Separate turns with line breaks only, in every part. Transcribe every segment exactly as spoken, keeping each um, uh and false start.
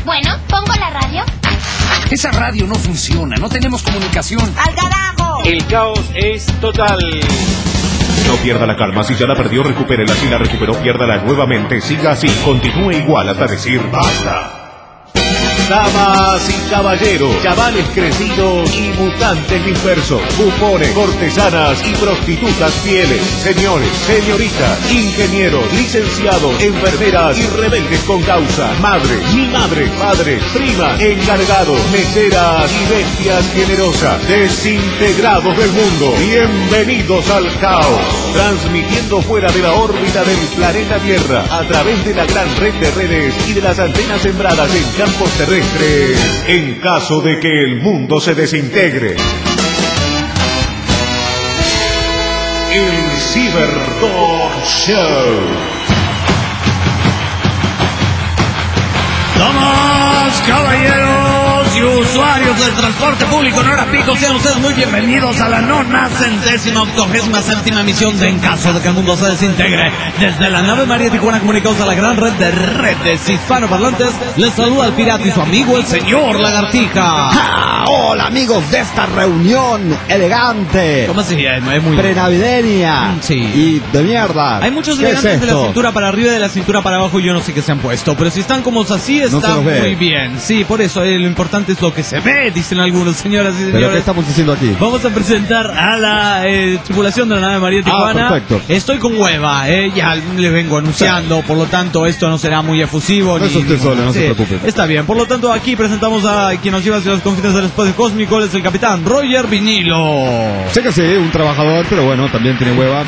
Bueno, pongo la radio.
Esa radio no funciona, no tenemos comunicación.
¡Al carajo!
El caos es total.
No pierda la calma, si ya la perdió, recupérela. Si la recuperó, piérdala nuevamente. Siga así, continúe igual hasta decir basta. Damas y caballeros, chavales crecidos y mutantes dispersos, bufones, cortesanas y prostitutas fieles, señores, señoritas, ingenieros, licenciados, enfermeras y rebeldes con causa, madres, mi madre, padres, primas, encargados, meseras y bestias generosas, desintegrados del mundo, bienvenidos al caos, transmitiendo fuera de la órbita del planeta Tierra, a través de la gran red de redes y de las antenas sembradas en campos terrestres, en caso de que el mundo se desintegre. El Ciberdog Show.
Damas, caballeros y usuarios del transporte público en hora pico, sean ustedes muy bienvenidos a la nona centésima octogésima séptima emisión de En Caso de que el Mundo se Desintegre. Desde la nave María Tijuana, comunicados a la gran red de redes hispanoparlantes, les saluda el pirata y su amigo el señor Lagartija.
¡Ja! Hola amigos de esta reunión elegante.
¿Cómo se llama? Es muy
prenavideña.
Sí.
Y de mierda.
Hay muchos
¿Qué es
elegantes de la
esto?
cintura para arriba y de la cintura para abajo, yo no sé qué se han puesto, pero si están como así,
No se
está
los ve.
muy bien. Sí, por eso eh, lo importante es lo que se ve, dicen algunos, señoras y
¿Pero
señores.
qué estamos diciendo aquí?
Vamos a presentar a la eh, tripulación de la nave María Tijuana.
Ah, perfecto.
Estoy con hueva, eh, ya les vengo anunciando, por lo tanto esto no será muy efusivo.
No
ni,
es usted
ni-
solo, no se
sí,
preocupe.
Está bien, por lo tanto aquí presentamos a quien nos lleva hacia los confines del espacio cósmico, él es el capitán Roger Vinilo.
Sé que sí, un trabajador, pero bueno, también tiene hueva.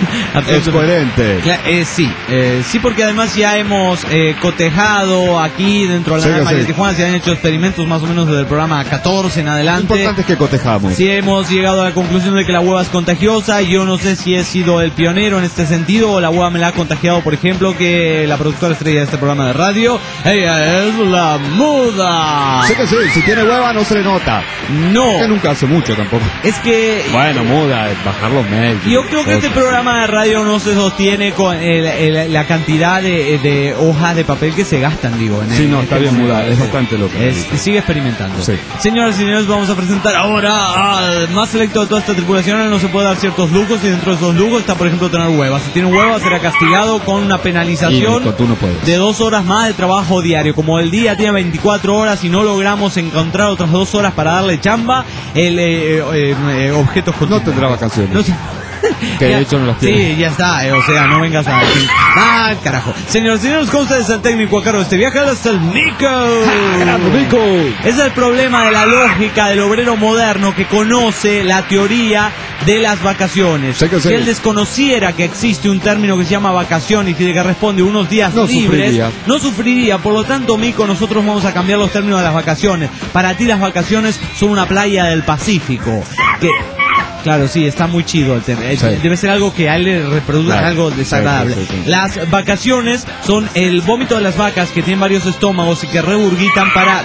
Es coherente.
Cla- eh, sí, eh, sí, porque además ya hemos eh, cotejado aquí dentro de la
Sí,
nave
que
María
sí.
Tijuana, se han hecho experimentos más o menos desde el programa catorce en
Lo
adelante.
importante es que cotejamos.
Sí, hemos llegado a la conclusión de que la hueva es contagiosa. Yo no sé si he sido el pionero en este sentido o la hueva me la ha contagiado, por ejemplo, que la productora estrella de este programa de radio, ella es la muda.
Sé que sí, si tiene hueva no se le nota.
No,
Que nunca hace mucho tampoco.
es que
Bueno, muda, es bajar los mails.
yo creo que este programa de radio no se sostiene con el- el- la cantidad de, de hojas de papel que se gastan, digo. En
Sí,
el-
no,
en
está
este
bien
programa.
muda, es bastante loco.
Es- sigue experimentando.
Sí.
Señoras y señores, vamos a presentar ahora al más selecto de toda esta tripulación. Él no se puede dar ciertos lujos y dentro de esos lujos está, por ejemplo, tener huevas. Si tiene huevas será castigado con una
Y
penalización
Nico, tú no puedes.
de dos horas más de trabajo diario. Como el día tiene veinticuatro horas y no logramos encontrar otras dos horas para darle chamba, el eh, eh, eh, objeto es
No
continuo.
tendrá vacaciones.
No sé.
Que de
Ya-
hecho no las tiene.
Sí, ya está, eh, o sea, no vengas a decir, ah, carajo. Señores, señores, ¿cómo ustedes el técnico a cargo de este viaje? Él es el Nico.
¡Grande, Nico!
Es el problema de la lógica del obrero moderno que conoce la teoría de las vacaciones.
Sé que sí.
Si él desconociera que existe un término que se llama vacaciones y de que responde unos días
No
libres,
sufriría.
no sufriría. Por lo tanto, Mico, nosotros vamos a cambiar los términos de las vacaciones. Para ti las vacaciones son una playa del Pacífico. Que... Claro, sí, está muy chido el tema. Es-
Sí.
Debe ser algo que a él le reproduce
Claro.
algo desagradable.
Sí, sí, sí.
Las vacaciones son el vómito de las vacas que tienen varios estómagos y que regurgitan para...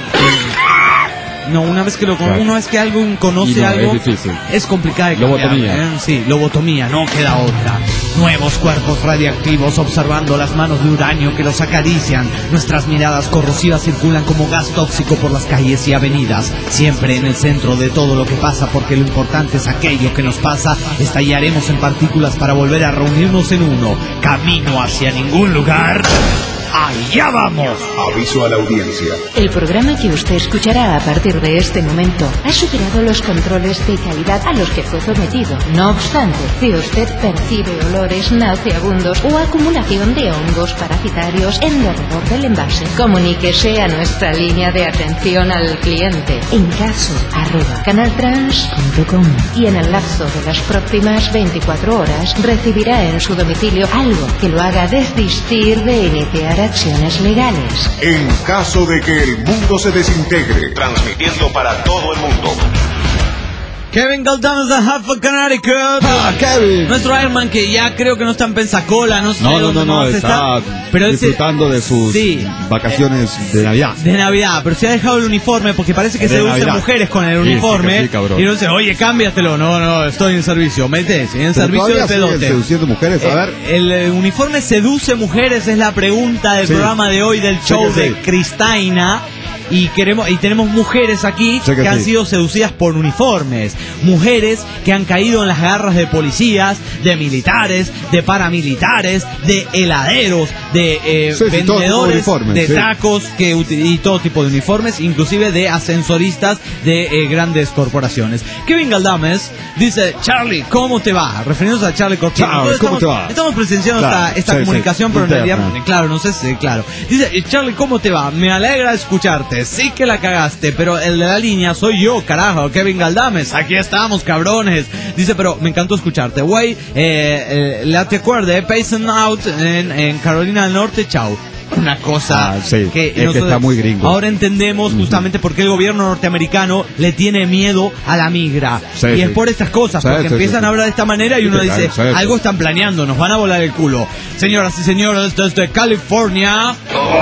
No, una vez que lo con-
Claro.
una vez que algo conoce
Y no,
algo,
es difícil.
es complicado de cambiar,
Lobotomía.
¿eh? Sí, lobotomía, no queda otra. Nuevos cuerpos radiactivos observando las manos de uranio que los acarician. Nuestras miradas corrosivas circulan como gas tóxico por las calles y avenidas, siempre en el centro de todo lo que pasa, porque lo importante es aquello que nos pasa. Estallaremos en partículas para volver a reunirnos en uno. Camino hacia ningún lugar. ¡Allá vamos!
Aviso a la audiencia.
El programa que usted escuchará a partir de este momento ha superado los controles de calidad a los que fue sometido. No obstante, si usted percibe olores nauseabundos o acumulación de hongos parasitarios en derredor del envase, comuníquese a nuestra línea de atención al cliente en caso arroba canaltrans punto com y en el lapso de las próximas veinticuatro horas recibirá en su domicilio algo que lo haga desistir de iniciar acciones legales.
En caso de que el mundo se desintegre, transmitiendo para todo el mundo.
Kevin Galdames de Hartford, Connecticut.
¡Ah, Kevin!
Nuestro Airman que ya creo que no está en Pensacola, no sé
No, no,
dónde
no, no,
más
está
pero él se-
disfrutando de sus
Sí.
vacaciones de Navidad.
de Navidad, pero se ha dejado el uniforme porque parece que
De
seducen
Navidad.
mujeres con el
Sí, sí,
uniforme.
que sí, cabrón.
Y no sé, oye, cámbiatelo. No, no, estoy en servicio. Metes, en
Pero
servicio de
todavía siguen
pedote.
seduciendo mujeres, a
Eh,
ver.
el eh, uniforme seduce mujeres es la pregunta del
Sí.
programa de hoy del
Sí
show
que
de
sí.
Cristaina. y queremos y tenemos mujeres aquí
Sí que
que han
sí.
sido seducidas por uniformes, mujeres que han caído en las garras de policías, de militares, de paramilitares, de heladeros, de eh,
Sí, sí, todo tipo de
vendedores
uniformes,
de
sí.
tacos que uti- y todo tipo de uniformes, inclusive de ascensoristas de eh, grandes corporaciones. Kevin Galdames dice: Charlie, ¿cómo te va? Refiriéndose a Charlie Cortina.
Charlie,
Nosotros
¿cómo
estamos,
te va?
Estamos presenciando
Claro,
esta, esta
sí,
comunicación,
sí,
pero en
interna.
realidad, claro, no sé si, claro. Dice: eh, Charlie, ¿cómo te va? Me alegra escucharte. Sí que la cagaste, pero el de la línea soy yo, carajo, Kevin Galdames. Aquí estamos, cabrones. Dice: pero me encantó escucharte, güey. Eh, eh, la te acuerdes, Pacing Out en, en Carolina del Norte, chao. Una cosa
Ah, sí,
que,
es que
nosotros
está muy gringo.
ahora entendemos justamente por qué el gobierno norteamericano le tiene miedo a la migra.
Sí,
y
sí.
es por estas cosas,
Sí,
porque
sí,
empiezan
sí,
a hablar de esta manera y
Sí,
uno
sí,
dice:
sí, sí.
algo están planeando, nos van a volar el culo. Señoras y señores, desde California.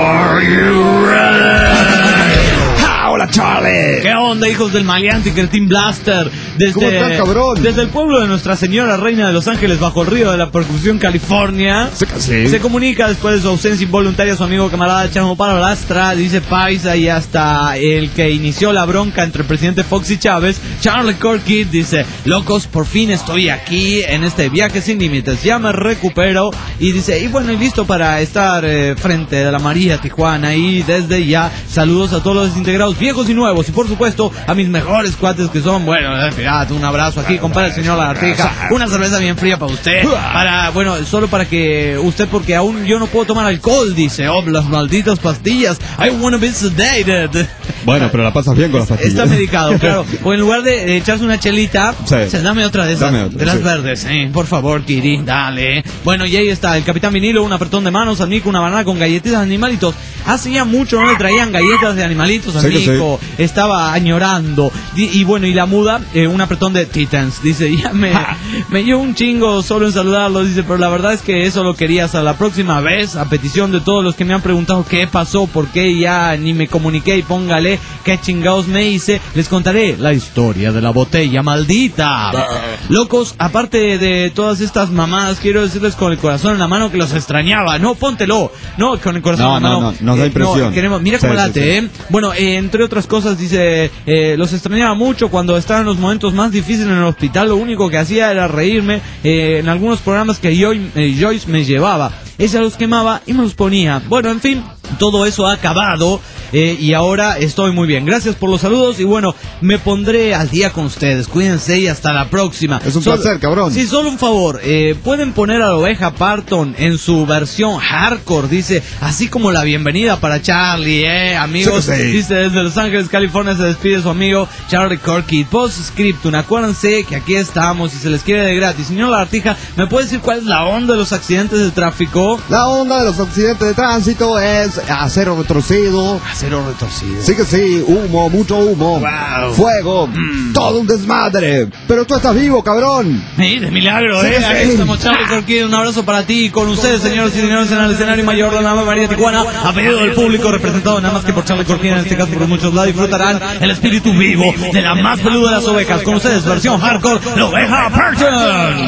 ¡Ah, hola, Charlie!
¿Qué onda, hijos del maleante Cretin Blaster? Desde,
¿Cómo estás, cabrón?
Desde el pueblo de Nuestra Señora Reina de Los Ángeles, bajo el río de la percusión, California.
Sí que sí.
Se comunica después de su ausencia involuntaria su amigo camarada Chamo Paralastra, dice Paisa, y hasta el que inició la bronca entre el presidente Fox y Chávez, Charlie Corky, dice: locos, por fin estoy aquí en este viaje sin límites, ya me recupero. Y dice: y bueno, y listo para estar eh, frente de la María Tijuana. Y desde ya, saludos a todos los desintegrados, viejos y nuevos, y por supuesto a mis mejores cuates que son, bueno, eh, pirata, un abrazo aquí, compadre el señor Lagartija, una cerveza bien fría para usted, para, bueno, solo para que usted, porque aún yo no puedo tomar alcohol, dice: oh, las malditas pastillas, I wanna be sedated.
Bueno, pero la pasas bien con las pastillas.
Está medicado, claro. O en lugar de, de echarse una chelita,
Sí.
se, dame otra de esas,
Dame otra,
de las
sí.
verdes, eh, por favor, Kiri, dale. Bueno, y ahí está el Capitán Vinilo, un apretón de manos, al Nico una banana con galletitas de animalitos. Hace ya mucho no le traían galletas de animalitos al
Sí que
Nico, estaba añorando. Y, y bueno, y la muda, eh, un apretón de Titans, dice: ya me, me dio un chingo solo en saludarlo, dice, pero la verdad es que eso lo quería hasta la próxima vez, a petición de todos los que me han preguntado qué pasó, por qué ya ni me comuniqué, y póngale qué chingados me hice, les contaré la historia de la botella maldita. Locos, aparte de todas estas mamadas, quiero decirles con el corazón en la mano que los extrañaba. No, póntelo, no, con el corazón
No,
en la
no,
mano.
no, nos da
Eh,
impresión.
queremos, mira
Sí,
cómo
sí,
late,
sí.
eh. Bueno, eh, entre otras cosas, dice: eh, los extrañaba mucho cuando estaba en los momentos más difíciles en el hospital. Lo único que hacía era reírme eh, en algunos programas que Joy- eh, Joyce me llevaba. Ella los quemaba y me los ponía. Bueno, en fin, todo eso ha acabado. Eh, y ahora estoy muy bien. Gracias por los saludos y bueno, me pondré al día con ustedes. Cuídense y hasta la próxima.
Es un
Solo-
placer, cabrón.
Sí, solo un favor. Eh, Pueden poner a la oveja Parton en su versión hardcore. Dice, así como la bienvenida para Charlie, eh, amigos.
Sí, sí.
Dice, desde Los Ángeles, California, se despide su amigo Charlie Corky. Postscriptum, acuérdense que aquí estamos y se les quiere de gratis. Señor Lagartija, ¿me puede decir cuál es la onda de los accidentes de tráfico?
La onda de los accidentes de tránsito es acero retorcido.
Acero retorcido.
Sí que sí, humo, mucho humo.
Wow.
Fuego, todo un desmadre. Pero tú estás vivo, cabrón.
Sí, de milagro,
Sí,
eh.
sí.
Aquí estamos, Charlie Corky. Un abrazo para ti y con ustedes, señores y señores, en el escenario mayor de la María Tijuana. A pedido del público, representado nada más que por Charlie Corky, en este caso por muchos la disfrutarán el espíritu vivo de la más peluda de las ovejas. Con ustedes, versión hardcore, la oveja Parton.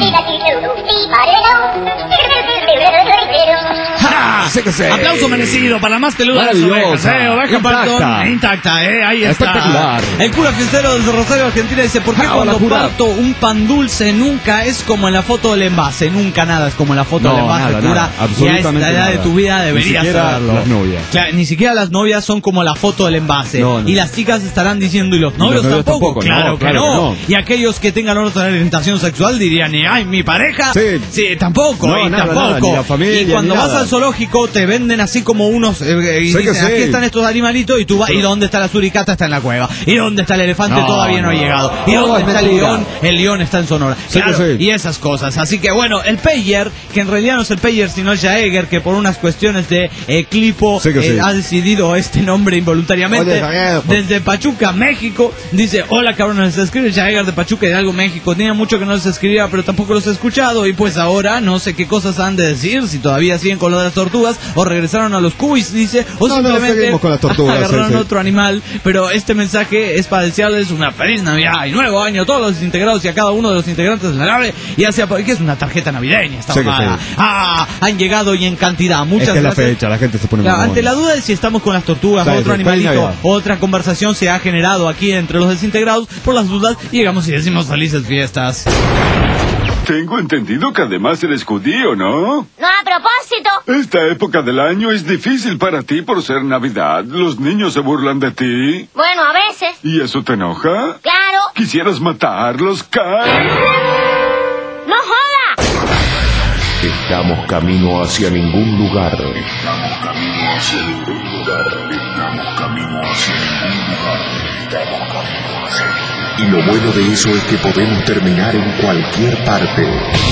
¡Ja!
Sí que sí.
Aplauso merecido para la más peluda de las ovejas,
Maravillosa.
eh. Oveja
Intacta.
Parton, intacta, eh. Ahí está.
Espectacular.
El cura fiestero desde Rosario, Argentina, dice: ¿por qué
Ah,
cuando
hola, cura.
parto un pan dulce nunca es como en la foto del envase? Nunca nada es como en la foto
No,
del envase,
nada,
cura.
nada,
Y a
absolutamente
esta edad de
nada.
tu vida
Ni
deberías
siquiera
saberlo.
las novias.
Claro, ni siquiera las novias son como la foto del envase.
No, no.
Y las chicas estarán diciendo: ¿y los novios,
novios
tampoco?
tampoco,
Claro,
no,
que,
claro
no.
que no.
Y aquellos que tengan otra orientación sexual dirían: ¿y ay, mi pareja?
Sí.
tampoco,
No,
y
nada,
tampoco.
nada, ni la familia,
y cuando
ni
vas
nada.
al zoológico te venden así como unos eh, y
Sí que
dicen:
sí.
aquí están estos animalitos, y tú vas, ¿y dónde está la suricata? Está en la cueva. ¿Y dónde está el elefante?
No,
Todavía no, ha
no.
llegado. ¿Y
No,
dónde
es
está el
mentira.
león? El león está en Sonora.
Sí que
Claro,
sí.
y esas cosas. Así que bueno, el Payer, que en realidad no es el Payer sino el Jaeger, que por unas cuestiones de eh, clipo
Sí que
eh,
sí.
ha decidido este nombre involuntariamente.
Oye, Jaeger, pues.
Desde Pachuca, México, dice: hola cabrones, se escribe Jaeger de Pachuca y de algo México. Tenía mucho que no les escribía, pero tampoco los he escuchado, y pues ahora no sé qué cosas han de decir, si todavía siguen con lo de las tortugas o regresaron a los cuis, dice, o
no,
simplemente
no, con las tortugas,
agarraron
sí, sí.
otro animal. Pero este mensaje es para desearles una feliz Navidad y nuevo año a todos los integrados y a cada uno de los integrantes de la nave, y hacia que es una tarjeta navideña esta
sí,
mamada.
Sí.
Ah, han llegado y en cantidad. Muchas
es que
gracias.
La fecha, la gente se pone
Claro,
muy
ante la duda de si estamos con las tortugas,
sí,
otro
sí,
animalito, otra conversación se ha generado aquí entre los desintegrados. Por las dudas, llegamos y decimos felices fiestas.
Tengo entendido que además eres judío, ¿no?
No, a propósito.
Esta época del año es difícil para ti por ser Navidad. Los niños se burlan de ti.
Bueno, a veces.
¿Y eso te enoja?
Claro.
¿Quisieras matarlos, Kai?
¡No joda!
Estamos camino hacia ningún lugar.
Estamos camino hacia ningún lugar. Estamos camino hacia ningún lugar. Estamos camino hacia ningún lugar.
Y lo bueno de eso es que podemos terminar en cualquier parte.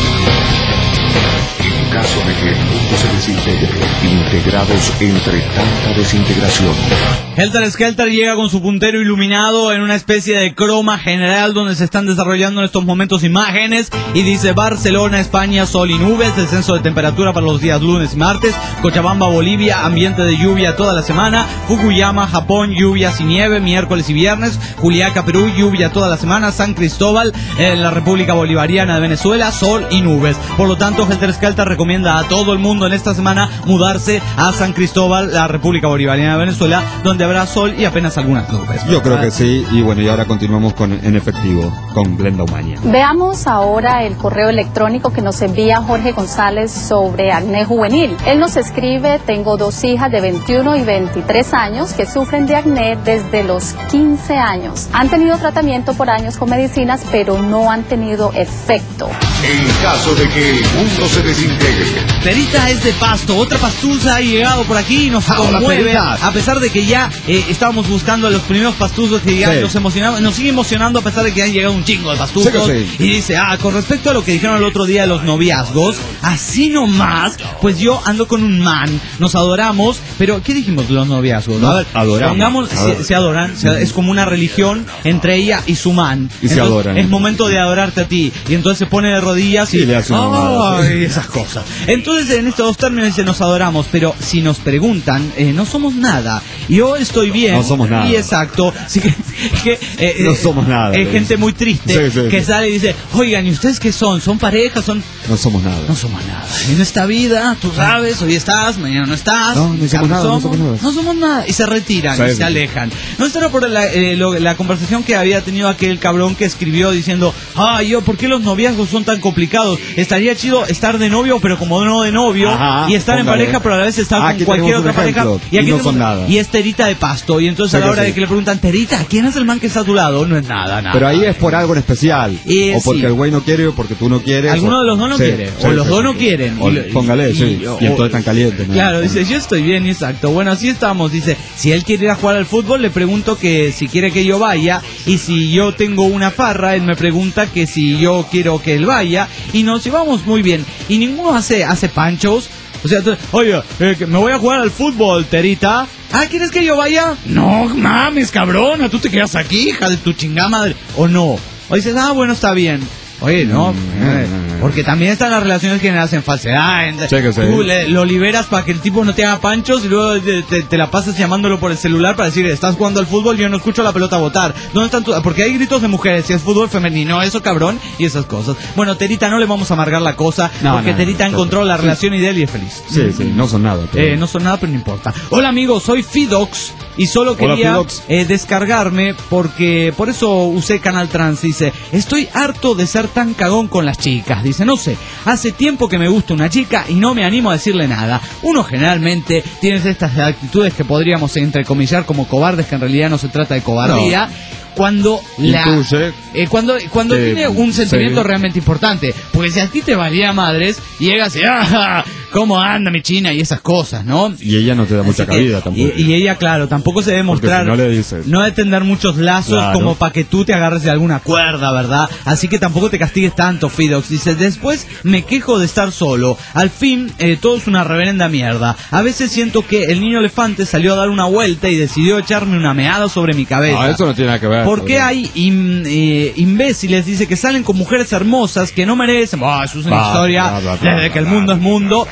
En caso de que el mundo se desintegre, integrados entre tanta desintegración.
Helter Skelter llega con su puntero iluminado en una especie de croma general donde se están desarrollando en estos momentos imágenes y dice: Barcelona, España, sol y nubes, descenso de temperatura para los días lunes y martes. Cochabamba, Bolivia, ambiente de lluvia toda la semana. Fukuyama, Japón, lluvias y nieve miércoles y viernes. Juliaca, Perú, lluvia toda la semana. San Cristóbal, en la República Bolivariana de Venezuela, sol y nubes. Por lo tanto, Helter Skelter recomienda a todo el mundo en esta semana mudarse a San Cristóbal, la República Bolivariana de Venezuela, donde habrá sol y apenas algunas nubes.
Yo creo que sí, y bueno, y ahora continuamos con En Efectivo, con Glenda Umaña.
Veamos ahora el correo electrónico que nos envía Jorge González sobre acné juvenil. Él nos escribe: tengo dos hijas de veintiuno y veintitrés años que sufren de acné desde los quince años. Han tenido tratamiento por años con medicinas, pero no han tenido efecto.
En caso de que el mundo se desintegre.
Terita es de Pasto, otra pastusa ha llegado por aquí y nos
Ahora,
conmueve,
Terita.
a pesar de que ya eh, estábamos buscando a los primeros pastuzos que llegaron,
Sí.
nos emocionamos, nos sigue emocionando a pesar de que han llegado un chingo de pastuzos.
Sí que sí.
Y dice: ah, con respecto a lo que dijeron el otro día de los noviazgos, así nomás, pues yo ando con un man, nos adoramos, pero ¿qué dijimos de los noviazgos?
Nos
A ver,
adoramos.
pongamos,
Ador-
se, se adoran, se- es como una religión entre ella y su man.
Y se
Entonces,
adoran.
es momento de adorarte a ti, y entonces se pone de rodillas y,
Y le hace una mamada,
¡ay!
sí.
Esas cosas. Entonces, en estos dos términos dice: nos adoramos, pero si nos preguntan, eh, no somos nada. Yo estoy bien.
No somos nada.
Y exacto. Sí que, que, eh,
No
eh,
somos nada,
eh,
le
gente
dice.
muy triste
Sí, sí,
que
sí.
sale y dice: oigan, ¿y ustedes qué son? ¿Son pareja? ¿Son...?
No somos nada.
No somos nada. En esta vida, tú sabes, hoy estás, mañana no estás.
No, no somos
Carlos
nada, no somos nada.
No somos nada. Y se retiran
Sí,
y
sí.
se alejan. No será por la, eh, lo- la conversación que había tenido aquel cabrón que escribió diciendo: ah, yo, ¿por qué los noviazgos son tan complicados? Estaría chido estar de novio, pero como no de novio,
Ajá,
y estar en
póngale.
pareja, pero a la vez estar
Aquí
con cualquier
tenemos un
otra pareja.
ejemplo, y
aquí
no
tenemos-
son nada.
y es Terita de Pasto. Y entonces
Sí
a la
que
hora
sí.
de que le preguntan: Terita, ¿quién es el man que está a tu lado? No es nada, nada.
Pero ahí es por algo en especial.
Eh,
o porque
sí.
el güey no quiere o porque tú no quieres.
Alguno
o-
de los dos no
Sí,
quiere,
sí,
o los
sí,
dos
sí.
no quieren.
O-
Y lo-
póngale,
y-
sí.
y-
Y,
o-
entonces tan caliente, ¿no?
Claro, dice: yo estoy bien, exacto. Bueno, así estamos. Dice: si él quiere ir a jugar al fútbol, le pregunto que si quiere que yo vaya. Y si yo tengo una farra, él me pregunta que si yo quiero que él vaya. Y nos llevamos muy bien. Y ninguno hace, hace panchos. O sea, tú- oye, eh, que me voy a jugar al fútbol, Terita. Ah, ¿quieres que yo vaya? No mames, cabrona, tú te quedas aquí, hija de tu chingada madre. O no. O dices: ah, bueno, está bien. Oye, no, eh, porque también están las relaciones que hacen falsedad. en-
Sí, que sí.
Tú le- lo liberas para que el tipo no te haga panchos y luego te, te- te la pasas llamándolo por el celular para decir: estás jugando al fútbol, yo no escucho la pelota botar. ¿Dónde están tus...? Porque hay gritos de mujeres, si es fútbol femenino, eso cabrón, y esas cosas. Bueno, Terita, no le vamos a amargar la cosa,
No,
porque
no,
Terita
no,
encontró
no,
la
sí.
relación ideal y es feliz.
Sí, sí, no son nada. pero-
Eh, no son nada, pero no importa. Hola amigos, soy Fidox y solo
Hola,
quería
Fidox.
eh, descargarme porque por eso usé Canal Trans. Dice: estoy harto de ser tan cagón con las chicas. Dice: no sé, hace tiempo que me gusta una chica y no me animo a decirle nada. Uno generalmente tiene estas actitudes que podríamos entrecomillar como cobardes, que en realidad no se trata de cobardía. Cuando la
Intuye.
eh, cuando cuando
Eh,
tiene un sentimiento
sí.
realmente importante, porque si a ti te valía madres, llegas y ah, cómo anda mi china y esas cosas, ¿no?
Y ella no te da mucha
Así que-
cabida tampoco.
Y, y ella, claro, tampoco se debe
Porque
mostrar,
si no le dices.
no debe tender muchos lazos
Claro.
como para que tú te agarres de alguna cuerda, ¿verdad? Así que tampoco te castigues tanto, Fidox. Dice: después me quejo de estar solo. Al fin, eh, todo es una reverenda mierda. A veces siento que el niño elefante salió a dar una vuelta y decidió echarme una meada sobre mi cabeza.
No, eso no tiene nada que ver.
¿Por qué
Gabriel.
hay im- eh, imbéciles, dice, que salen con mujeres hermosas que no merecen? Bah, eso es una
Bah,
historia
bah, bah, bah,
desde que el
bah,
mundo
bah,
es mundo.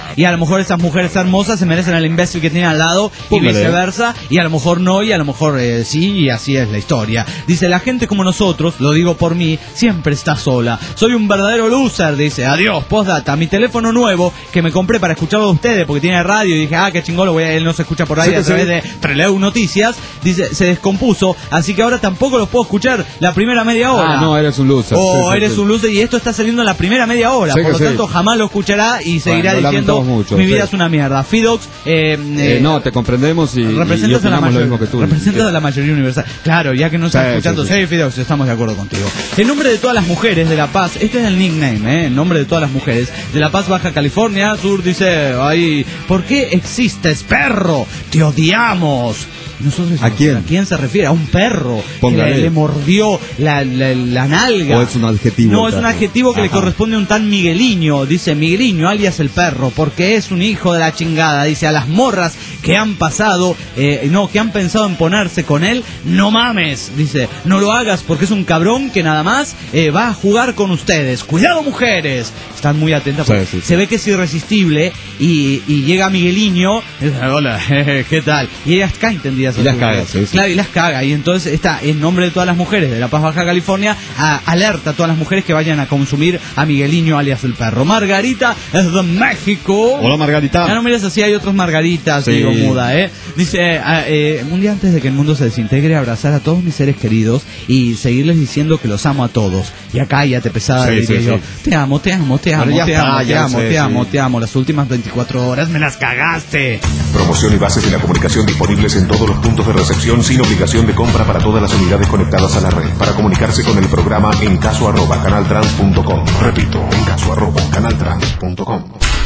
y a lo mejor esas mujeres hermosas se merecen al imbécil que tiene al lado,
Póngale.
y viceversa, y a lo mejor no, y a lo mejor eh, sí, y así es la historia. Dice, la gente como nosotros, lo digo por mí, siempre está sola. Soy un verdadero loser, dice. Adiós, postdata. Mi teléfono nuevo, que me compré para escucharlo de ustedes, porque tiene radio, y dije, ah, qué chingón, lo voy a, él no se escucha por ahí
Sí,
a
sí.
través de Treleu Noticias, dice, se descompuso, así que ahora tampoco los puedo escuchar la primera media hora.
Ah, no, eres un loser.
O
Sí, sí,
eres
sí.
un loser, y esto está saliendo en la primera media hora,
Sí,
por
que
lo
sí.
tanto jamás lo escuchará y seguirá
Bueno, lo
diciendo,
lamentamos mucho,
mi vida
sí.
es una mierda. Fidox, eh,
Eh,
eh,
no, te comprendemos y, y
representas a la
opinamos lo
mayoría,
mismo que tú.
representas a la mayoría universal. Claro, ya que no estás
Sí,
escuchando,
sí,
sí,
sí.
Fidox, estamos de acuerdo contigo. En nombre de todas las mujeres de La Paz, este es el nickname, ¿eh? En nombre de todas las mujeres de La Paz, Baja California Sur, dice, ay, ¿por qué existes, perro? Te odiamos. Nosotros,
¿A quién?
¿A quién se refiere? A un perro que
Póngale.
le, le mordió la, la, la nalga.
¿O es un adjetivo?
No, es un
perro?
adjetivo que le
Ajá.
corresponde a un tan Migueliño. Dice Migueliño, alias el perro, porque es un hijo de la chingada. Dice, a las morras que han pasado, eh, no, que han pensado en ponerse con él, no mames. Dice, no lo hagas porque es un cabrón que nada más eh, va a jugar con ustedes. Cuidado, mujeres. Están muy atentas porque
Sí, sí, sí.
se ve que es irresistible y, y llega Migueliño. y dice, hola, jeje, ¿qué tal? Y ellas caen tendidas.
Y
a
las
su
caga,
mujer.
sí, sí.
Claro, y las caga. Y entonces está, en nombre de todas las mujeres de La Paz, Baja California, a, alerta a todas las mujeres que vayan a consumir a Migueliño, alias el perro. Margarita es de México.
Hola, Margarita.
Ya no miras así, hay otros Margaritas,
Sí.
digo, muda, ¿eh? Dice, eh, eh, un día antes de que el mundo se desintegre, abrazar a todos mis seres queridos y seguirles diciendo que los amo a todos. Ya cállate, pesada,
Sí,
diría
sí,
yo.
sí.
Te amo, te amo, te amo,
Pero ya
te
está,
amo, te
ya
amo,
sé,
te
sí.
amo, te amo. Las últimas veinticuatro horas me las cagaste.
Promoción y bases de la comunicación disponibles en todos los puntos de recepción sin obligación de compra para todas las unidades conectadas a la red. Para comunicarse con el programa en caso arroba canaltrans punto com. Repito, en caso arroba canaltrans punto com.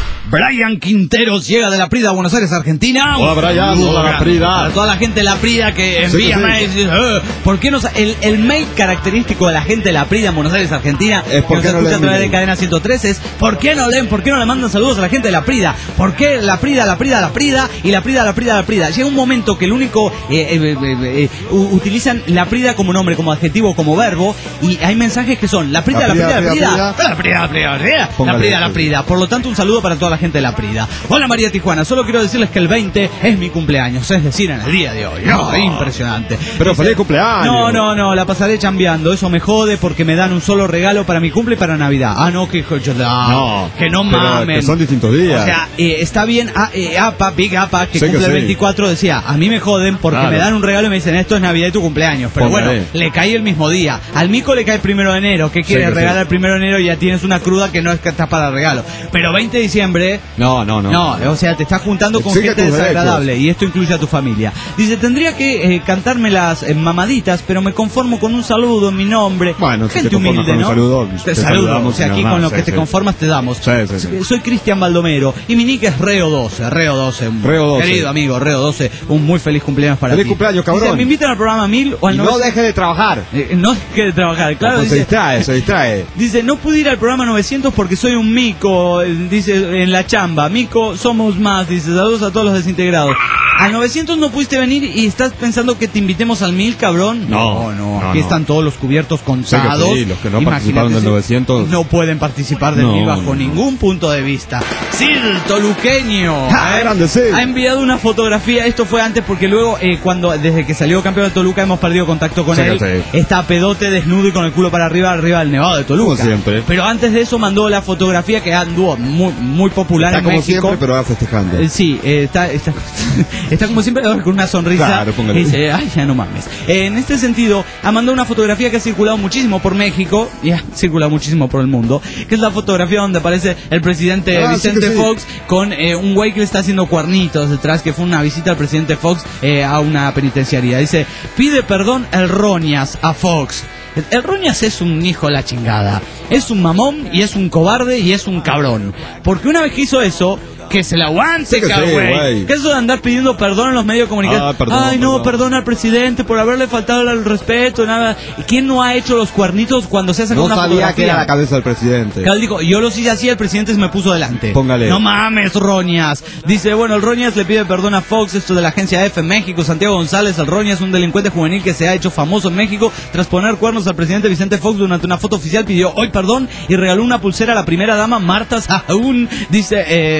Brian Quinteros llega de La Prida, Buenos Aires, Argentina.
Hola, Brian.
Un
Hola, La
grande.
Prida.
Para toda la gente de La Prida que
Sí,
envía
sí.
mails. Dice, "Eh, ¿por qué nos, el, el mail característico de la gente de La Prida en Buenos Aires, Argentina,
Es
que
¿por
nos
qué no
escucha a
leen
través de
mi mail?
Cadena ciento tres, es ¿por qué no leen? ¿Por qué no le mandan saludos a la gente de La Prida? ¿Por qué La Prida, La Prida, La Prida y La Prida, La Prida, La Prida? Llega un momento que el único eh, eh, eh, eh, u- utilizan La Prida como nombre, como adjetivo, como verbo, y hay mensajes que son La Prida, La Prida, La Prida, La Prida, La Prida, La Prida, La Prida, La
Póngale,
Prida, La
sí.
Prida. Por lo tanto, un saludo para toda la gente de La Prida. Hola, María Tijuana, solo quiero decirles que el veinte es mi cumpleaños, es decir, en el día de hoy. No, impresionante.
Pero
Dice,
feliz cumpleaños.
No, no, no, la pasaré chambeando. Eso me jode porque me dan un solo regalo para mi cumple y para Navidad. Ah, no, que hijo yo-
No,
que no
pero
mamen.
que son distintos días.
O sea, eh, está bien, ah, eh, APA, Big APA, que
Sé que
cumple el
sí.
veinticuatro, decía, a mí me joden porque
Claro.
me dan un regalo y me dicen, esto es Navidad y tu cumpleaños. Pero
Póngale.
bueno, le cae el mismo día. Al Mico le cae el primero de enero. ¿Qué quiere?
que sí.
Regalar el primero de enero y ya tienes una cruda que no es que está para regalo. Pero veinte de diciembre...
No, no, no.
No, o sea, te estás juntando con
Exige
gente
tus
desagradable y esto incluye a tu familia. Dice, tendría que eh, cantarme las eh, mamaditas, pero me conformo con un saludo en mi nombre.
Bueno, si
gente
te conformas
humilde,
con un
¿no?
saludo,
te
te
saludo.
saludamos
O sea,
y
aquí
nada
con
más,
lo que
sí,
te
sí.
conformas te damos.
Sí, sí, sí.
Soy Cristian Baldomero y mi nick es Reo doce, Reo doce. un
Reo doce.
Querido amigo, Reo doce, un muy feliz cumpleaños para
Feliz
ti.
cumpleaños, cabrón.
Dice, me invitan al programa mil o al
Y no
novecientos.
deje de trabajar.
Eh, no deje de trabajar, claro.
Pues se
dice,
distrae, se distrae.
Dice, no pude ir al programa novecientos porque soy un mico, eh, dice, en la chamba. Mico, somos más, dice, saludos a todos los desintegrados. Al novecientos no pudiste venir y estás pensando que te invitemos al mil, cabrón.
No,
no,
no,
aquí
no.
están todos los cubiertos contados.
Sí, los que no
Imagínate
participaron del
si-
novecientos.
No pueden participar del
No,
mil bajo
no.
ningún punto de vista. Sil Toluqueño.
¡Ja,
¿eh?
grande Sil!
Ha enviado una fotografía, esto fue antes porque luego, eh, cuando desde que salió campeón de Toluca hemos perdido contacto con
Sí,
él.
sí.
Está pedote, desnudo y con el culo para arriba, arriba del Nevado de Toluca.
Como siempre.
Pero antes de eso mandó la fotografía que anduvo muy, muy popular
Está
en
como
México.
siempre, pero va festejando.
Eh, sí, eh, está, está, está como siempre con una sonrisa.
Claro, póngale.
Y dice, ay, ya no mames. Eh, en este sentido, ha mandado una fotografía que ha circulado muchísimo por México y ha circulado muchísimo por el mundo, que es la fotografía donde aparece el presidente
Ah, sí
Vicente
que sí.
Fox con eh, un güey que le está haciendo cuernitos detrás, que fue una visita al presidente Fox eh, a una penitenciaría. Dice, pide perdón el Roñas a Fox. El Roñas es un hijo de la chingada. Es un mamón y es un cobarde y es un cabrón. Porque una vez que hizo eso, que se la aguante,
Sí que sí,
cabrón.
güey.
¿Qué es eso de andar pidiendo perdón en los medios de comunicación?
Ah, perdón,
Ay, no,
perdón.
perdona al presidente por haberle faltado el respeto, nada. ¿Quién no ha hecho los cuernitos cuando se hace
No
una
sabía
fotografía?
que era la cabeza del presidente.
Claro, dijo, yo lo hice así, el presidente se me puso delante.
Póngale.
No mames, Roñas. Dice, bueno, el Roñas le pide perdón a Fox, esto de la agencia F en México. Santiago González, el Roñas, un delincuente juvenil que se ha hecho famoso en México tras poner cuernos al presidente Vicente Fox durante una foto oficial, pidió hoy perdón y regaló una pulsera a la primera dama Marta Sahagún. Dice, eh, bueno,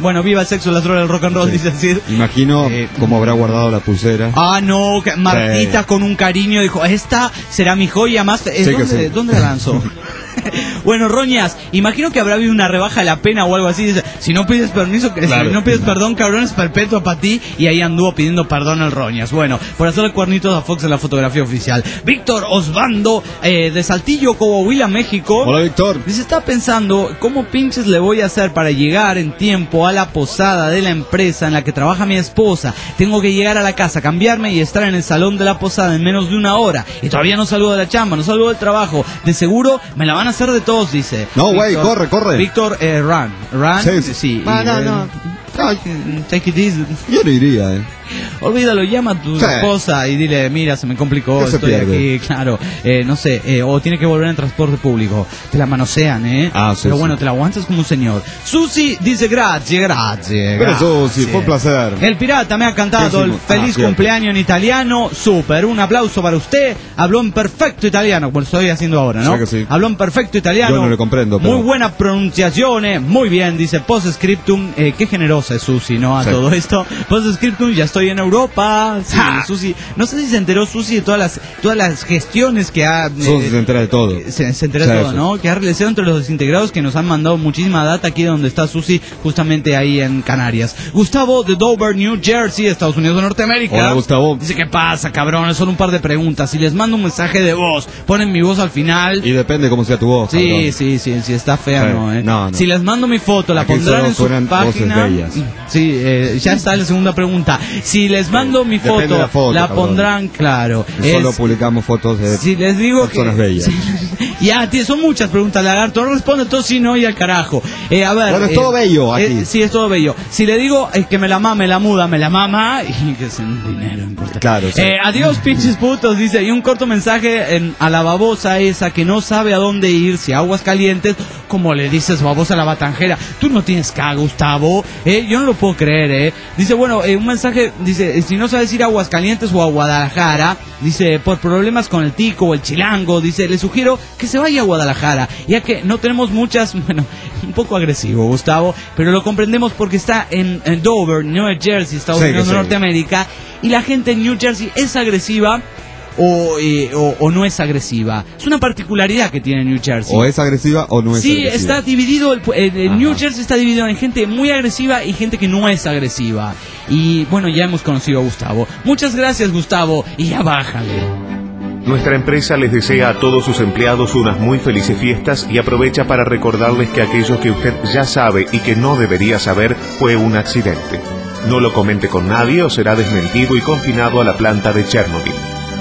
bueno, viva el sexo, las drogas, el rock and roll, sí. dice decir.
Imagino eh, cómo habrá guardado la pulsera.
Ah, no, Martita sí. con un cariño dijo, esta será mi joya más... Eh, sí, ¿Dónde, sí. ¿Dónde la lanzó? Bueno, Roñas, imagino que habrá habido una rebaja de la pena o algo así. Dice, si no pides permiso, que claro. si no pides perdón, cabrón, es perpetua para ti. Y ahí anduvo pidiendo perdón al Roñas. Bueno, por hacerle cuernitos a Fox en la fotografía oficial. Víctor Osvaldo, eh, de Saltillo, Coahuila, México.
Hola, Víctor.
Dice, está pensando, ¿cómo pinches le voy a hacer para llegar en tiempo a la posada de la empresa en la que trabaja mi esposa? Tengo que llegar a la casa, cambiarme y estar en el salón de la posada en menos de una hora. Y todavía no salgo de la chamba, no salgo del trabajo. De seguro me la van a hacer de todos, dice.
No, güey, corre, corre.
Víctor, eh, run. Run, sí. sí, sí
ah,
y,
no,
eh,
no.
Take it easy.
Yo no iría, eh.
Olvídalo, llama a tu sí. esposa y dile, mira, se me complicó,
estoy
pierde? aquí, claro, eh, no sé, eh, o tiene que volver en transporte público. Te la manosean, ¿eh?
Ah, sí,
Pero
sí.
bueno, te la aguantas como un señor. Susi dice, gracias, gracias.
Pero Susi, fue un placer.
El pirata me ha cantado el feliz ah, cumpleaños en italiano, súper, un aplauso para usted. Habló en perfecto italiano, como lo estoy haciendo ahora, ¿no?
Sí que sí.
Habló en perfecto italiano.
Yo no le comprendo, pero...
Muy buena pronunciación, eh. Muy bien, dice post-scriptum, eh, qué generosa es Susi, ¿no? A sí. todo esto. Post-scriptum, ya estoy en Europa. Sí, Susi, no sé si se enteró Susi de todas las todas las gestiones que ha...
Susi eh, se entera de todo.
Se, se entera de todo, ¿no? Que ha realizado entre los desintegrados, que nos han mandado muchísima data aquí donde está Susi, justamente ahí en Canarias. Gustavo de Dover, New Jersey, Estados Unidos de Norteamérica.
Hola, Gustavo.
Dice, ¿qué pasa, cabrones? Son un par de preguntas. Si les mando un mensaje de voz, ponen mi voz al final.
Y depende cómo sea tu voz.
Sí,
cabrón.
sí, sí, si está fea,
sí.
no, ¿eh?
No, no.
Si les mando mi foto, la
aquí
pondrán en su página.
Bellas.
Sí, eh, ya está la segunda pregunta. Si les mando mi foto,
la, foto,
la
cabrón.
pondrán, claro.
Es, solo publicamos fotos de
si les digo
personas
que,
bellas.
Si, ya, son muchas preguntas, Lagarto. No responde todo si no y al carajo. Eh, a ver.
Bueno, es
eh,
todo bello aquí.
Eh, sí, es todo bello. Si le digo eh, que me la mame, la muda, me la mama y que es en dinero, importa.
Claro, sí.
Eh, adiós, pinches putos, dice. Y un corto mensaje en, a la babosa esa que no sabe a dónde ir, si aguas calientes, como le dices babosa a la batanjera. Tú no tienes K, Gustavo. Eh, yo no lo puedo creer, eh. Dice, bueno, eh, un mensaje, dice, si no sabes ir a Aguascalientes o a Guadalajara, dice, por problemas con el tico o el chilango, dice, le sugiero que se vaya a Guadalajara, ya que no tenemos muchas, bueno, un poco agresivo, Gustavo, pero lo comprendemos porque está en, en Dover, New Jersey, Estados Unidos de Norteamérica, y la gente en New Jersey es agresiva. O, eh, o, o no es agresiva. Es una particularidad que tiene New Jersey.
O es agresiva o no es
sí,
agresiva. Sí,
está dividido, el, el, el New Jersey está dividido en gente muy agresiva y gente que no es agresiva. Y bueno, ya hemos conocido a Gustavo. Muchas gracias, Gustavo, y ya bájale.
Nuestra empresa les desea a todos sus empleados unas muy felices fiestas y aprovecha para recordarles que aquello que usted ya sabe y que no debería saber fue un accidente. No lo comente con nadie o será desmentido y confinado a la planta de Chernobyl.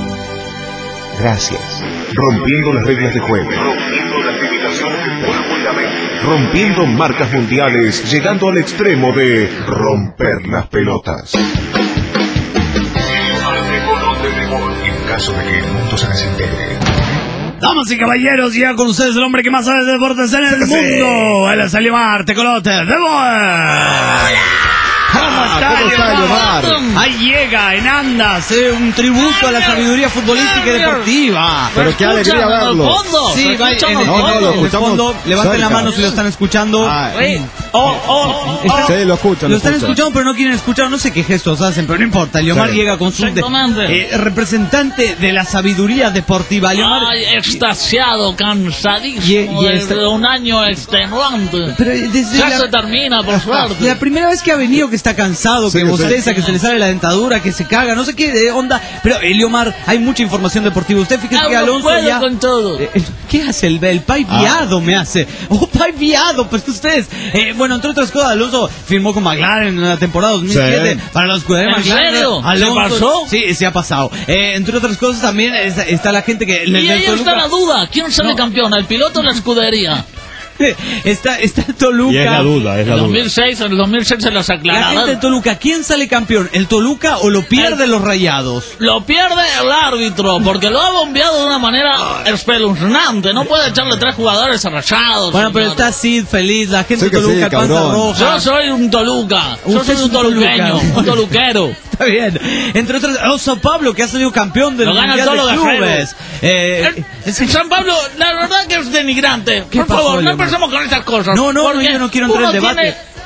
Gracias. Rompiendo las reglas de juego. Rompiendo las limitaciones del cuerpo y la mente. Rompiendo marcas mundiales, llegando al extremo de romper las pelotas. En caso de que el mundo se desintegre.
Damas y caballeros, ya con ustedes el hombre que más sabe de deportes en el sí. mundo. Él es Eliomar Tecolote. ¡De Hola. ¿Cómo está,
¿Cómo está Eliomar?
Ahí llega en andas, eh, un tributo a la sabiduría futbolística y deportiva.
Pero qué alegría verlo.
Sí, va, en, en,
no, no, lo
en el fondo, levanten
cerca.
la mano si lo están escuchando.
Ay.
Oh, oh,
oh. Sí, lo escuchan.
Lo están escuchando, pero no quieren escuchar. No sé qué gestos hacen, pero no importa. Eliomar sí. llega con su de, eh, representante de la sabiduría deportiva. Eliomar,
Ay, extasiado, cansadísimo, y, y esta... de un año extenuante.
Pero desde
ya
la...
se termina, por suerte.
La primera vez que ha venido que está cansado, sí, que bosteza, sí. que se le sale la dentadura, que se caga, no sé qué de onda. Pero Eliomar, hay mucha información deportiva. Usted fíjese ah, que Alonso
puedo
ya...
con todo.
Eh, ¿Qué hace el, el pai viado? Ah. Me hace. Oh, pai viado, pues ustedes. Eh, bueno, entre otras cosas, Alonso firmó con McLaren en la temporada dos mil siete sí. para los escudería McLaren.
¿En serio?
Alonso,
¿Se pasó?
Sí, se ha pasado. Eh, entre otras cosas también está, está la gente que...
Y ahí está la duda. ¿Quién sale no. campeón? ¿El piloto o la escudería?
Está, está Toluca.
Y es la duda, es la
en
duda.
dos mil seis, en el dos mil seis se los aclararon.
La gente de Toluca, ¿quién sale campeón? ¿El Toluca o lo pierde el... los Rayados?
Lo pierde el árbitro, porque lo ha bombeado de una manera espeluznante. No puede echarle tres jugadores a Rayados.
Bueno, pero está Sid feliz, la gente
sí
de Toluca,
sí,
panza roja.
Yo soy un Toluca, yo soy un toluqueño, un toluquero.
Está bien. Entre otras, oh, San Pablo, que ha salido campeón del Mundial de Clubes.
Eh, el, San Pablo, la verdad que es denigrante. Por favor, no empecemos con estas cosas.
No, no, no, yo no quiero entrar en debate.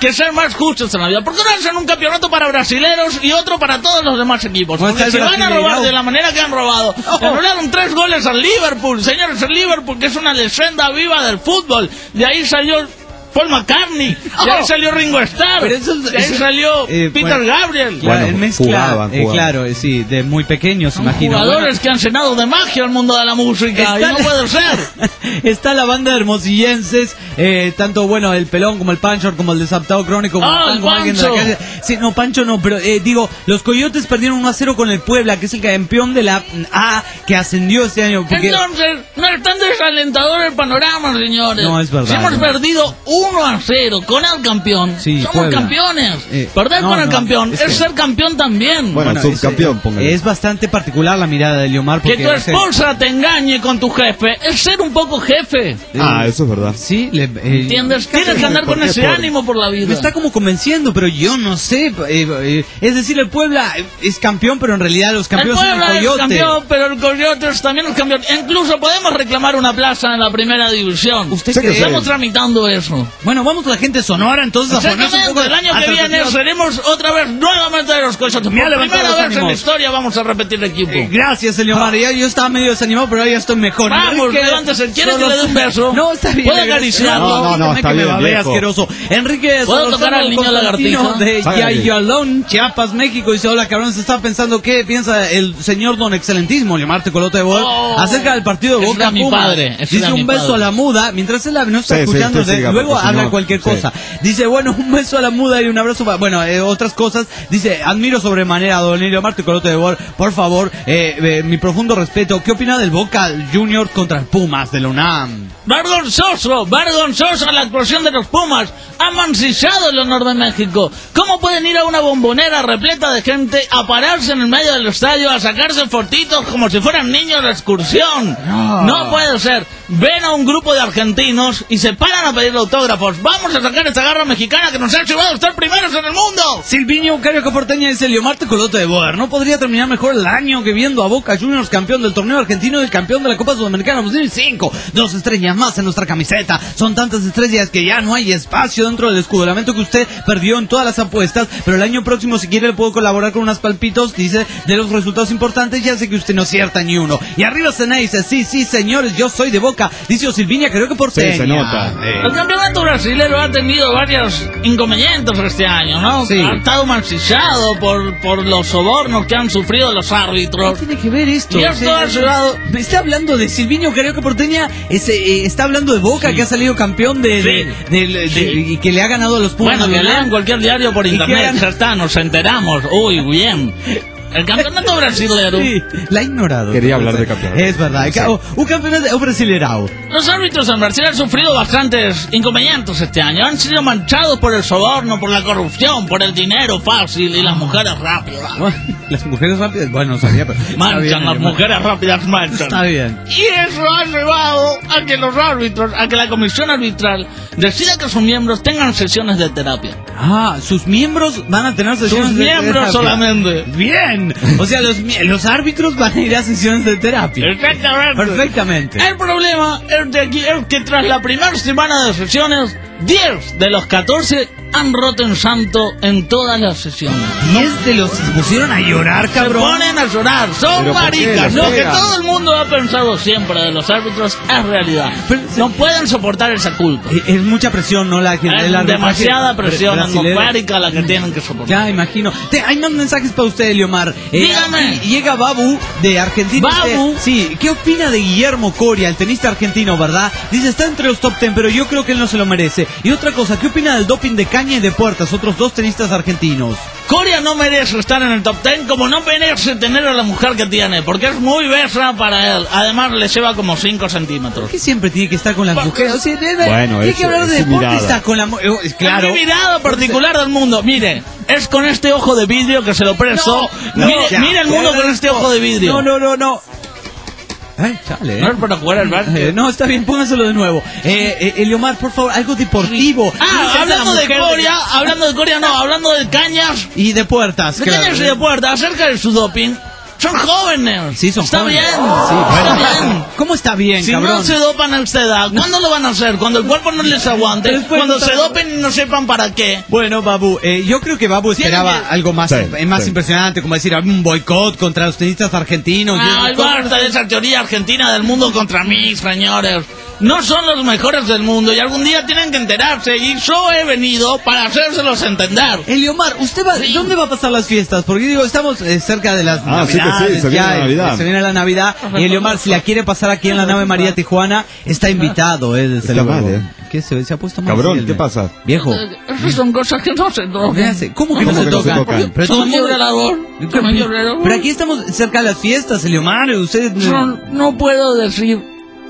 que ser más justos en la vida. ¿Por qué no hacen un campeonato para brasileros y otro para todos los demás equipos? Porque si van a robar de la manera que han robado, oh. le anularon tres goles al Liverpool, señores, el Liverpool, que es una leyenda viva del fútbol. De ahí salió Paul McCartney, oh. de ahí salió Ringo Starr, eso, de ahí eso, salió eh, Peter bueno, Gabriel.
Bueno, en mezcla, jugaban, eh, claro, eh, sí, de muy pequeños,
Son
imagino.
Jugadores
bueno.
que han llenado de magia el mundo de la música, está y no la... puede ser.
Está la banda de hermosillenses, eh, tanto bueno el Pelón como el Pancho, como el Desadaptado Crónico, como,
oh,
como alguien de la calle. Sí, no, Pancho no, pero eh, digo, los Coyotes perdieron uno a cero con el Puebla, que es el campeón de la A que ascendió este año. Porque...
Entonces, no es tan desalentador el panorama, señores.
No, es verdad.
Si hemos
no.
perdido uno a cero con el campeón,
sí,
somos
Puebla.
campeones. Eh, Perder
no,
con el
no,
campeón
es,
es
que...
ser campeón también.
Bueno,
bueno
subcampeón,
es,
póngale.
Es bastante particular la mirada de Liomar.
Que tu esposa te engañe con tu jefe es ser un poco jefe.
Ah, eso es verdad.
Sí, le, eh,
¿entiendes? Tienes que andar con ese por... ánimo por la vida.
Me está como convenciendo, pero yo no sé. Eh, eh, es decir, el Puebla es campeón, pero en realidad los campeones
son el
Coyote.
Es campeón, pero el Coyote también es campeón. Incluso podemos reclamar una plaza en la primera división.
¿Usted
cree? Estamos tramitando eso.
Bueno, vamos la gente Sonora entonces a ponerse un poco.
El año que viene seremos otra vez nuevamente de los Coyotes. Por primera vez en la historia vamos a repetir el equipo.
Eh, gracias, Eliomar. Ya, yo estaba medio desanimado, pero ahora ya estoy mejor.
Vamos, levántese. ¿Quieres que le dé un beso?
No, está bien.
¿Puedo acariciarlo?
No, no, no, está
que
bien,
me babé asqueroso. Enrique,
¿puedo tocar al niño lagartija?
De Yayalón, Chiapas, México. Dice, hola, cabrón, se está pensando qué piensa el señor don excelentísimo, Eliomar Tecolote de Boer,
oh,
acerca del partido de Boca
mi padre.
Dice un beso padre. a la muda, mientras él no está sí, escuchando, sí, luego habla no, cualquier sí. cosa. Dice, bueno, un beso a la muda y un abrazo para, bueno, eh, otras cosas. Dice, admiro sobremanera a don Eliomar Tecolote de Boer, por favor, eh, eh, mi profundo respeto. ¿Qué opina del Boca Juniors contra el Pumas de la UNAM?
Vergonzoso, vergonzoso la actuación de los Pumas. Han mancillado el honor de México. ¿Cómo pueden ir a una bombonera repleta de gente a pararse en el medio del estadio a sacarse fotitos como si fueran niños de excursión? No, no puede ser. Ven a un grupo de argentinos y se paran a pedir autógrafos. Vamos a sacar esta garra mexicana que nos ha llevado a estar primeros en el mundo.
Silviño Carioca Porteña dice, Eliomar Tecolote de Boer, no podría terminar mejor el año que viendo a Boca Juniors campeón del torneo argentino y el campeón de la Copa Sudamericana dos mil cinco. Dos estrellas más en nuestra camiseta. Son tantas estrellas que ya no hay espacio dentro del escudo. Lamento que usted perdió en todas las apuestas, pero el año próximo si quiere le puedo colaborar con unas palpitos, dice, de los resultados importantes. Ya sé que usted no acierta ni uno. Y arriba Sena dice, sí, sí, señores, yo soy de Boca. Dice Silviña, creo que Porteña.
Sí, se nota.
Eh. El campeonato brasileño ha tenido varios inconvenientes este año, ¿no?
Sí.
Ha estado mancillado por, por los sobornos que han sufrido los árbitros.
¿Qué tiene que ver esto?
Y esto ha llevado...
Me está hablando de Silviño, creo que Porteña es, eh, está hablando de Boca, sí. que ha salido campeón de,
sí.
de, de, de,
sí.
de y que le ha ganado a los Pumas.
Bueno, que lean cualquier diario por internet, ya está, nos enteramos. Uy, bien. El campeonato brasileño.
Sí, la ha ignorado.
Quería hablar de campeonato.
Es verdad. Sí. Un campeonato brasileño.
Los árbitros en Brasil han sufrido bastantes inconvenientes este año. Han sido manchados por el soborno, por la corrupción, por el dinero fácil y las mujeres rápidas.
Las mujeres rápidas, bueno, sabía, pero...
Manchan, bien, las
hermano.
mujeres rápidas manchan.
Está bien.
Y eso ha llevado a que los árbitros, a que la comisión arbitral decida que sus miembros tengan sesiones de terapia.
Ah, sus miembros van a tener sesiones
sus
de
terapia. Sus miembros solamente.
Bien. O sea, los, los árbitros van a ir a sesiones de terapia.
Exactamente.
Perfectamente.
El problema es, de aquí, es que tras la primera semana de sesiones, diez de los catorce han roto en santo en todas las sesiones.
diez de los se pusieron a llorar, cabrón.
Se ponen a llorar, son maricas. Lo que todo el mundo ha pensado siempre de los árbitros es realidad. Pero, no pueden soportar esa culpa.
Es, es mucha presión, ¿no? La,
es
la
demasiada presión atmosférica la que tienen que soportar.
Ya, imagino. Te, hay más mensajes para usted, Eliomar. Eh,
Dígame.
Llega Babu de Argentina.
Babu.
Eh, sí, ¿qué opina de Guillermo Coria, el tenista argentino, verdad? Dice, está entre los top ten, pero yo creo que él no se lo merece. Y otra cosa, ¿qué opina del doping de Caña y de Puertas, otros dos tenistas argentinos?
Coria no merece estar en el top ten, como no merece tener a la mujer que tiene, porque es muy besa para él. Además le lleva como cinco centímetros.
¿Por qué siempre tiene que estar con las mujeres? O sea, debe,
bueno,
tiene que hablar de deporte, está con la mujer. Claro.
Es mi mirada particular del mundo. Mire, es con este ojo de vidrio que se lo presto.
No,
mire,
no,
mire el mundo con este ojo de vidrio.
No, no, no, no. Ay, chale, ¿eh?
No es para jugar al bar.
Eh, no, está bien, póngaselo de nuevo. Eh, eh, Eliomar, por favor, algo deportivo.
Ah, hablando de Coria, de... hablando de Coria, no, hablando de Cañas.
Y de Puertas,
De
claro.
Cañas y de Puertas, acerca de su doping. Son jóvenes.
Sí, son
está
jóvenes.
bien.
Sí,
está
bueno.
bien.
¿Cómo está bien,
Si
cabrón?
no se dopan a esta edad, ¿cuándo lo van a hacer? Cuando el cuerpo no les aguante.
Después
Cuando
no
se
saben-
dopen y no sepan para qué.
Bueno, Babu, eh, yo creo que Babu esperaba
Tiene que-
algo más,
Sí,
eh, más
sí.
impresionante, como decir, un boicot contra los tenistas argentinos.
Ah,
Yo-
basta de esa teoría argentina del mundo contra mí, señores. No son los mejores del mundo y algún día tienen que enterarse. Y yo he venido para hacérselos entender.
Eliomar, ¿usted va,
Sí.
dónde va a pasar las fiestas? Porque digo, estamos eh, cerca de las
Ah, sí que sí,
Navidades,
se viene
ya,
la
eh,
Navidad.
se viene la Navidad. Y Eliomar, si la quiere pasar aquí en la nave María Tijuana, está invitado, eh, desde
Está
luego.
mal, eh.
¿Qué se, se ha puesto mal?
Cabrón,
Sí, el-
¿qué pasa?
Viejo.
Esas son cosas que no se
¿Qué
tocan.
hace? ¿Cómo que no,
¿Cómo
se
que no se
tocan?
tocan?
Pero, todo
Son
el mundo-
violador. Son violador.
pero aquí estamos cerca de las fiestas, Eliomar. Usted.
Son- no puedo decir.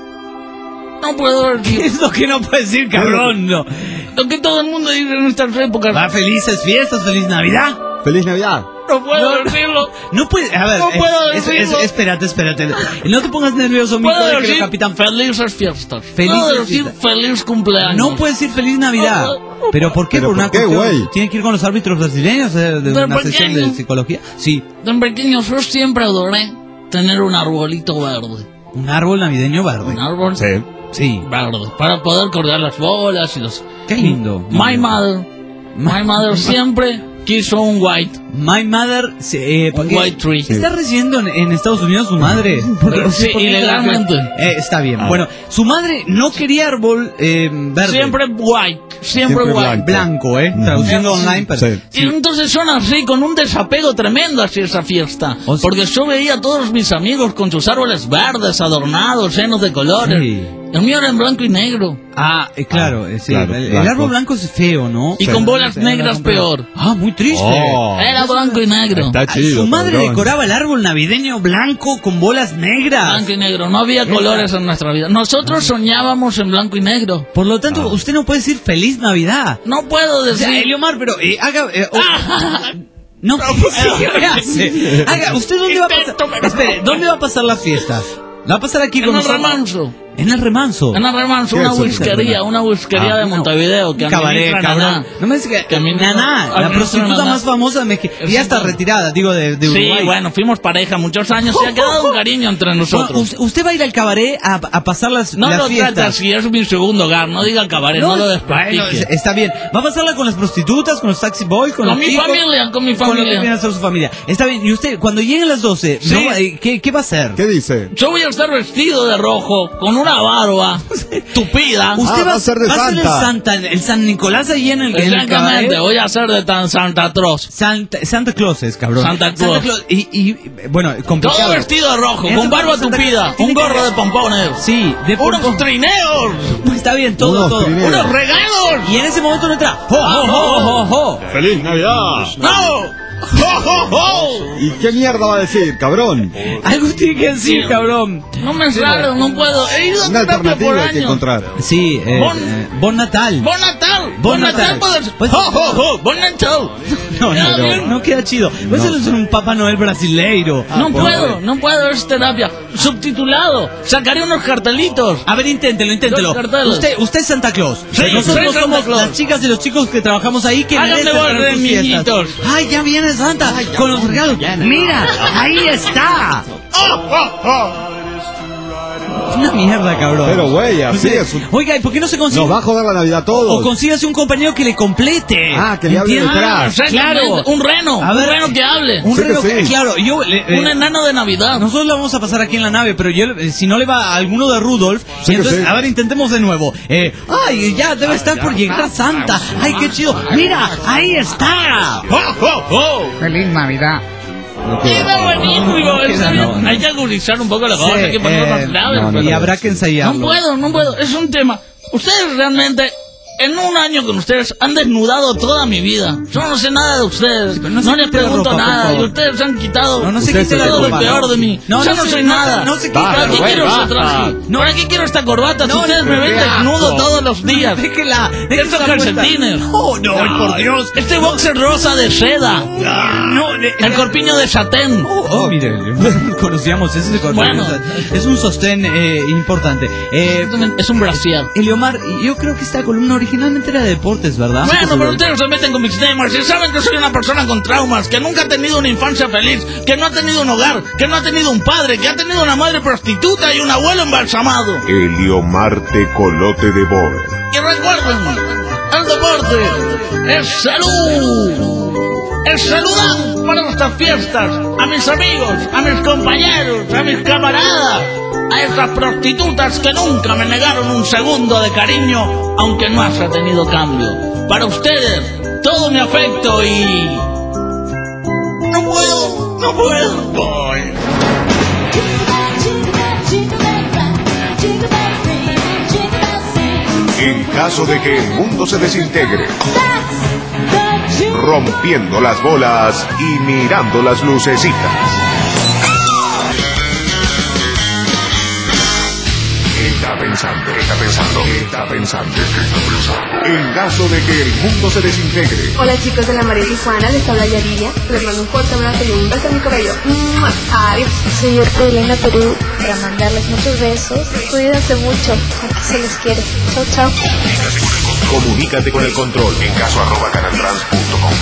No puedo
¿Qué
decir.
es lo que no puede decir, cabrón? No.
Lo que todo el mundo dice en estas épocas.
Va, felices fiestas, feliz Navidad.
¡Feliz Navidad!
No puedo
No.
decirlo.
No puede, a ver,
No
eh,
puedo
es-
decirlo.
es- espérate, espérate. No te pongas nervioso, mijo,
Puedo
de que
decir
el capitán.
felices fiestas.
Felices
Puedo decir
fiestas.
feliz cumpleaños.
No puedes decir feliz Navidad.
No,
¿Pero por qué?
¿Pero
¿Por una
por qué,
cuestión?
güey?
¿Tiene que ir con los árbitros brasileños eh, de
Pero
una
¿por qué
sesión de
no?
psicología? Sí.
De pequeño yo siempre adoré tener un arbolito verde.
Un árbol navideño verde.
Un árbol
Sí.
Sí.
verde. Para poder colgar las bolas y los...
Qué lindo.
My mother. My mother siempre quiso un white.
My mother, se- eh,
Un
porque-
white tree.
¿Está residiendo en, en Estados Unidos su madre? Porque-
Sí,
porque-
ilegalmente.
Eh, está bien.
Ah.
Bueno, su madre no quería árbol eh, verde.
Siempre white. Siempre,
Siempre
white.
Blanco, ¿eh?
Ujú.
Traduciendo
Sí.
online, pero...
Sí.
Y entonces son así, con un desapego tremendo hacia esa fiesta.
O sea-
Porque yo veía a todos mis amigos con sus árboles verdes, adornados, llenos de colores.
Sí.
El mío era en blanco y negro.
Ah, eh, claro, eh, sí.
claro,
el, el
blanco.
árbol blanco es feo, ¿no?
Y
Sí.
con bolas
Se van a
negras
comprar.
peor.
Ah, muy triste.
Oh.
Era blanco y negro.
Está
Ah,
chido.
su madre
cabrón.
decoraba el árbol navideño blanco con bolas negras.
Blanco y negro. No había colores en nuestra vida. Nosotros soñábamos en blanco y negro.
Por lo tanto,
Ah.
usted no puede decir feliz Navidad.
No puedo
O sea,
decir...
Eliomar, pero eh, haga... eh, o-
Ah,
no, sí, ¿qué hace? Haga, ¿usted dónde va a pasar?
Intento, pero-
Espere, ¿dónde va a pasar las fiestas? ¿Va a pasar aquí
en
con
el
nosotros?
remanso.
En el remanso.
En el remanso,
¿Qué
una
es eso?
whiskería. Una whiskería
Ah,
de
no.
Montevideo. Que
Un cabaret,
administra
cabrón.
Naná.
No me digas que,
Que administra-
Naná, la
administra
prostituta
Naná.
más famosa de México.
Es
Ya está
un-
retirada, digo, de, de Uruguay.
Sí, bueno, fuimos pareja muchos años. Se ha quedado un cariño entre
Bueno,
nosotros.
usted, usted va a ir al cabaret a, a pasar las,
No
las
lo
fiestas.
trata así, es mi segundo hogar. No diga cabaret, no, lo desprestique.
bueno, es- está bien. ¿Va a pasarla con las prostitutas, con los taxi boys, con,
Con
los
mi
chicos?
familia, con mi
Con lo que
familia.
viene a ser su familia. Está bien. Y usted, cuando lleguen las doce,
Sí.
¿no? Eh, ¿qué, ¿qué va a hacer?
¿Qué dice?
Yo voy a estar vestido de rojo, con una barba tupida.
Usted
Ah, va a ser de
va a ser el
Santa.
Santa, el San Nicolás ahí en el, en el
Exactamente,
cabaret.
voy a ser de tan Santa Troz.
Santa, Santa Claus es, cabrón.
Santa Claus.
Y, y, bueno, complicado.
Todo vestido de rojo,
Eso
con barba
para Santa
tupida,
Claus tiene
un
que
gorro
ver-
de pompones.
Sí, de
Unos
pompón.
trineos,
Está bien, todo,
Unos
todo.
trineos.
unos regalos.
Y en ese momento no entra. ¡Jo, jo, jo, jo, jo!
¡Feliz Navidad!
¡No! ¡Jo, jo, jo!
¿Y qué mierda va a decir, cabrón?
Algo tiene que decir, cabrón.
No me sale, no puedo. He ido a
Una
terapia por
alternativa hay que
años.
encontrar.
Sí, eh,
Bon-
eh, Bon Natal.
Bon Natal.
Bon
Bon
Natal.
Natal puede ser.
Pues-
¡Jo, jo, jo! Bon Natal.
No,
Queda
no,
bien.
no, no queda chido. Pues eso es un Papá Noel brasileiro.
No
por
puedo,
favor.
no puedo, es terapia. Subtitulado. Sacaré unos cartelitos.
A ver, inténtelo, inténtelo.
Dos carteles.
Usted, usted es Santa Claus.
Sí,
Nosotros
soy Santa
somos
Claus.
las chicas y los chicos que trabajamos ahí que
Háganme
merecen
volver,
ganar sus fiestas.
niñitos.
Ay, ya viene Santa con los regalos. Mira, ahí está. Es una mierda, cabrón.
Pero, güey, así
Usted-
es un-
Oiga, ¿y por qué no se consigue?
Nos va a joder la Navidad a
O
todos.
consígase un compañero que le complete.
Ah, que le hable
¿Entiende?
detrás.
Ah, exactamente.
Claro.
Un reno.
A ver,
un reno que hable.
Un
Sí que
reno que,
sí.
claro, yo... le- eh,
Un enano de Navidad.
nosotros lo vamos a pasar aquí en la nave, pero yo, eh, si no le va a alguno de Rudolf,
Sí
y
que
entonces,
sí.
a ver, intentemos de nuevo. Eh, ay, ya debe estar por llegar Santa. Ay, qué chido. Mira, ahí está.
Feliz Navidad.
Queda buenísimo. está bien.
no, no.
Hay que agudizar un poco la cosa.
Sí,
Hay que ponerlo
eh,
más grave.
no, no,
y
no.
habrá que ensayarlo.
No puedo, no puedo. Es un tema. Ustedes realmente, en un año con ustedes, han desnudado toda mi vida. Yo no sé nada de ustedes.
pero
no
no se
les
quite la
pregunto
ropa, por
nada. Y
favor.
ustedes han quitado
No, no se
Usted
quite
se
la
todo
le
lo
ropa.
peor de mí.
No,
Yo
no
no
se-
soy
no se-
nada.
no se quite
¿Para
la
qué
ropa.
quiero ese
basta.
traje?
No.
¿Para qué quiero esta corbata? Si
No,
ustedes
no,
me ven
qué
desnudo
asco.
todos los días.
Déjela. déjela
Estos
esa puesta.
calcetines.
Oh, no, por Dios.
Este boxer rosa de seda.
No, le-
El corpiño de satén.
Oh, oh, mire, conocíamos ese corpiño.
Bueno.
Es un sostén eh, importante. Eh,
Es un brasier.
Eliomar, yo creo que esta columna originalmente era de deportes, ¿verdad?
Bueno, pero ustedes se meten con mis temas y saben que soy una persona con traumas, que nunca ha tenido una infancia feliz, que no ha tenido un hogar, que no ha tenido un padre, que ha tenido una madre prostituta y un abuelo embalsamado.
Heliomarte Colote de Bor.
Y recuerden, el deporte es salud. Es saludar para nuestras fiestas, a mis amigos, a mis compañeros, a mis camaradas, a esas prostitutas que nunca me negaron un segundo de cariño, aunque no haya tenido cambio. Para ustedes, todo mi afecto y... No puedo, no puedo. Voy.
En caso de que el mundo se desintegre, rompiendo las bolas y mirando las lucecitas. Está pensando, está pensando, está pensando, está pensando. En caso de que el mundo se desintegre.
Hola chicos de la María Tijuana, les habla Yaridia. Les mando un fuerte abrazo y un beso en mi cabello. Adiós.
Soy Orte Elena Perú para mandarles muchos besos. Cuídense mucho, aquí se les quiere. Chao, chao.
Comunícate con el control en caso arroba canaltrans punto com.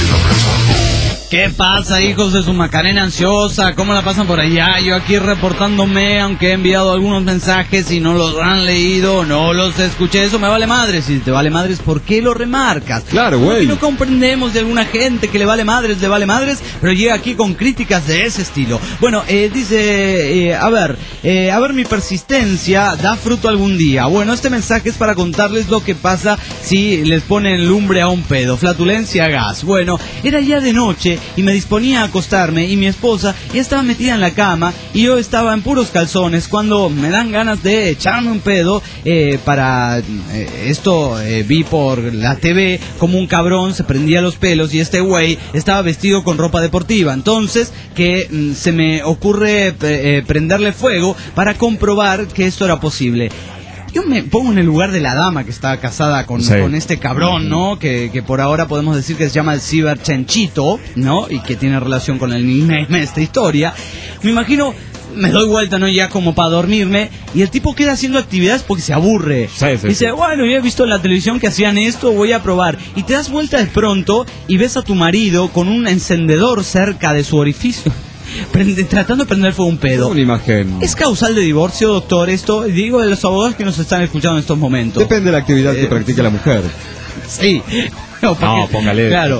¿Qué pasa, hijos de su Macarena ansiosa? ¿Cómo la pasan por allá? Yo aquí reportándome, aunque he enviado algunos mensajes y no los han leído, no los escuché. Eso me vale madres. Si te vale madres, ¿por qué lo remarcas?
Claro, güey.
Y no comprendemos de alguna gente que le vale madres, le vale madres, pero llega aquí con críticas de ese estilo. Bueno, eh, dice, eh, a ver, eh, a ver, mi persistencia da fruto algún día. Bueno, este mensaje es para contarles lo que pasa si les ponen lumbre a un pedo, flatulencia a gas. Bueno, era ya de noche y me disponía a acostarme y mi esposa ya estaba metida en la cama y yo estaba en puros calzones cuando me dan ganas de echarme un pedo. eh, para eh, esto eh, vi por la T V como un cabrón se prendía los pelos y este güey estaba vestido con ropa deportiva. Entonces que mm, se me ocurre eh, prenderle fuego para comprobar que esto era posible. Yo me pongo en el lugar de la dama que está casada con, sí. con este cabrón, ¿no? Que, que por ahora podemos decir que se llama el ciberchenchito, ¿no? Y que tiene relación con el nickname de esta historia. Me imagino, me doy vuelta, ¿no? Ya como para dormirme. Y el tipo queda haciendo actividades porque se aburre. Sí, sí, Dice, sí. bueno, yo he visto en la televisión que hacían esto, voy a probar. Y te das vuelta de pronto y ves a tu marido con un encendedor cerca de su orificio. Prende, tratando de prender fuego un pedo.
Una imagen.
¿Es causal de divorcio, doctor, esto? Digo de los abogados que nos están escuchando en estos momentos.
Depende de la actividad eh, que practique la mujer.
Sí.
No, porque, no, póngale
claro.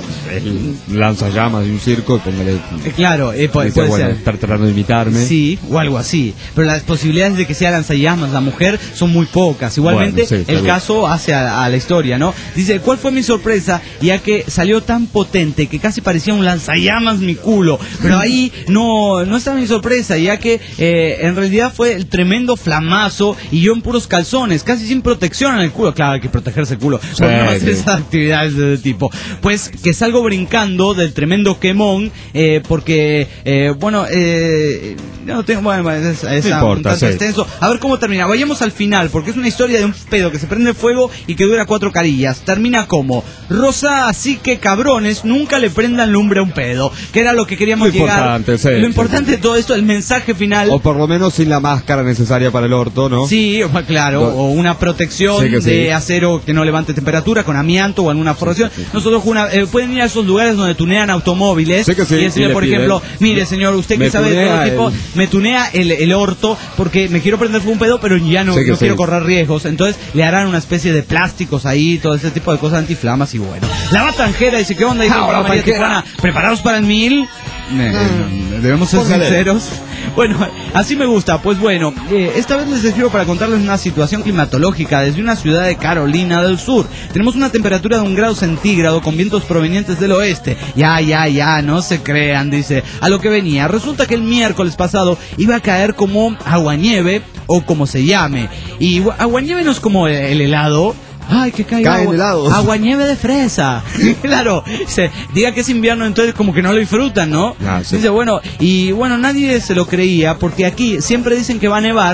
el lanzallamas de un circo, póngale.
Eh, claro, eh, puede,
dice,
puede
bueno,
ser.
estar tratando de imitarme.
Sí, o algo así. Pero las posibilidades de que sea lanzallamas la mujer son muy pocas. Igualmente, bueno, sí, el bien. caso hace a, a la historia, ¿no? Dice, ¿cuál fue mi sorpresa? Ya que salió tan potente que casi parecía un lanzallamas mi culo. Pero ahí no, no está mi sorpresa, ya que eh, en realidad fue el tremendo flamazo y yo en puros calzones, casi sin protección en el culo. Claro, hay que protegerse el culo. Sí, no hacer sí. esas actividades de ese tipo. Pues que salgo brincando del tremendo quemón, eh, porque, eh, bueno, eh, no tengo, bueno, es, es no importa, un tanto sí. extenso. A ver cómo termina. Vayamos al final, porque es una historia de un pedo que se prende fuego y que dura cuatro carillas. Termina como, Rosa, así que cabrones, nunca le prendan lumbre a un pedo, que era lo que queríamos lo llegar. Importante, sí, lo importante sí. de todo esto, el mensaje final.
O por lo menos sin la máscara necesaria para el orto, ¿no?
Sí, claro, no. o una protección sí de sí. acero que no levante temperatura, con amianto o alguna forración. Sí, sí, sí. Nosotros una, eh, pueden ir a esos lugares donde tunean automóviles sí sí, y decirle, por piden. ejemplo, mire señor, usted que sabe de todo tipo, el... me tunea el, el orto porque me quiero prender un pedo, pero ya no, sí no sí. quiero correr riesgos. Entonces le harán una especie de plásticos ahí, todo ese tipo de cosas antiflamas y bueno. La Batanjera dice, ¿qué onda? Dice, ah, María Tijuana, ¿preparados para el mil? Eh, mm. Debemos ser Póngale. sinceros. Bueno, así me gusta. Pues bueno, eh, esta vez les escribo para contarles una situación climatológica desde una ciudad de Carolina del Sur. Tenemos una temperatura de un grado centígrado con vientos provenientes del oeste. Ya, ya, ya, no se crean, dice. A lo que venía, resulta que el miércoles pasado iba a caer como aguanieve o como se llame. Y aguanieve no es como el helado. Ay, que caiga
Caen
agua,
helados.
aguanieve de fresa. Claro, se diga que es invierno, entonces como que no lo disfrutan, ¿no? Ah, sí. Dice, bueno, y bueno, nadie se lo creía porque aquí siempre dicen que va a nevar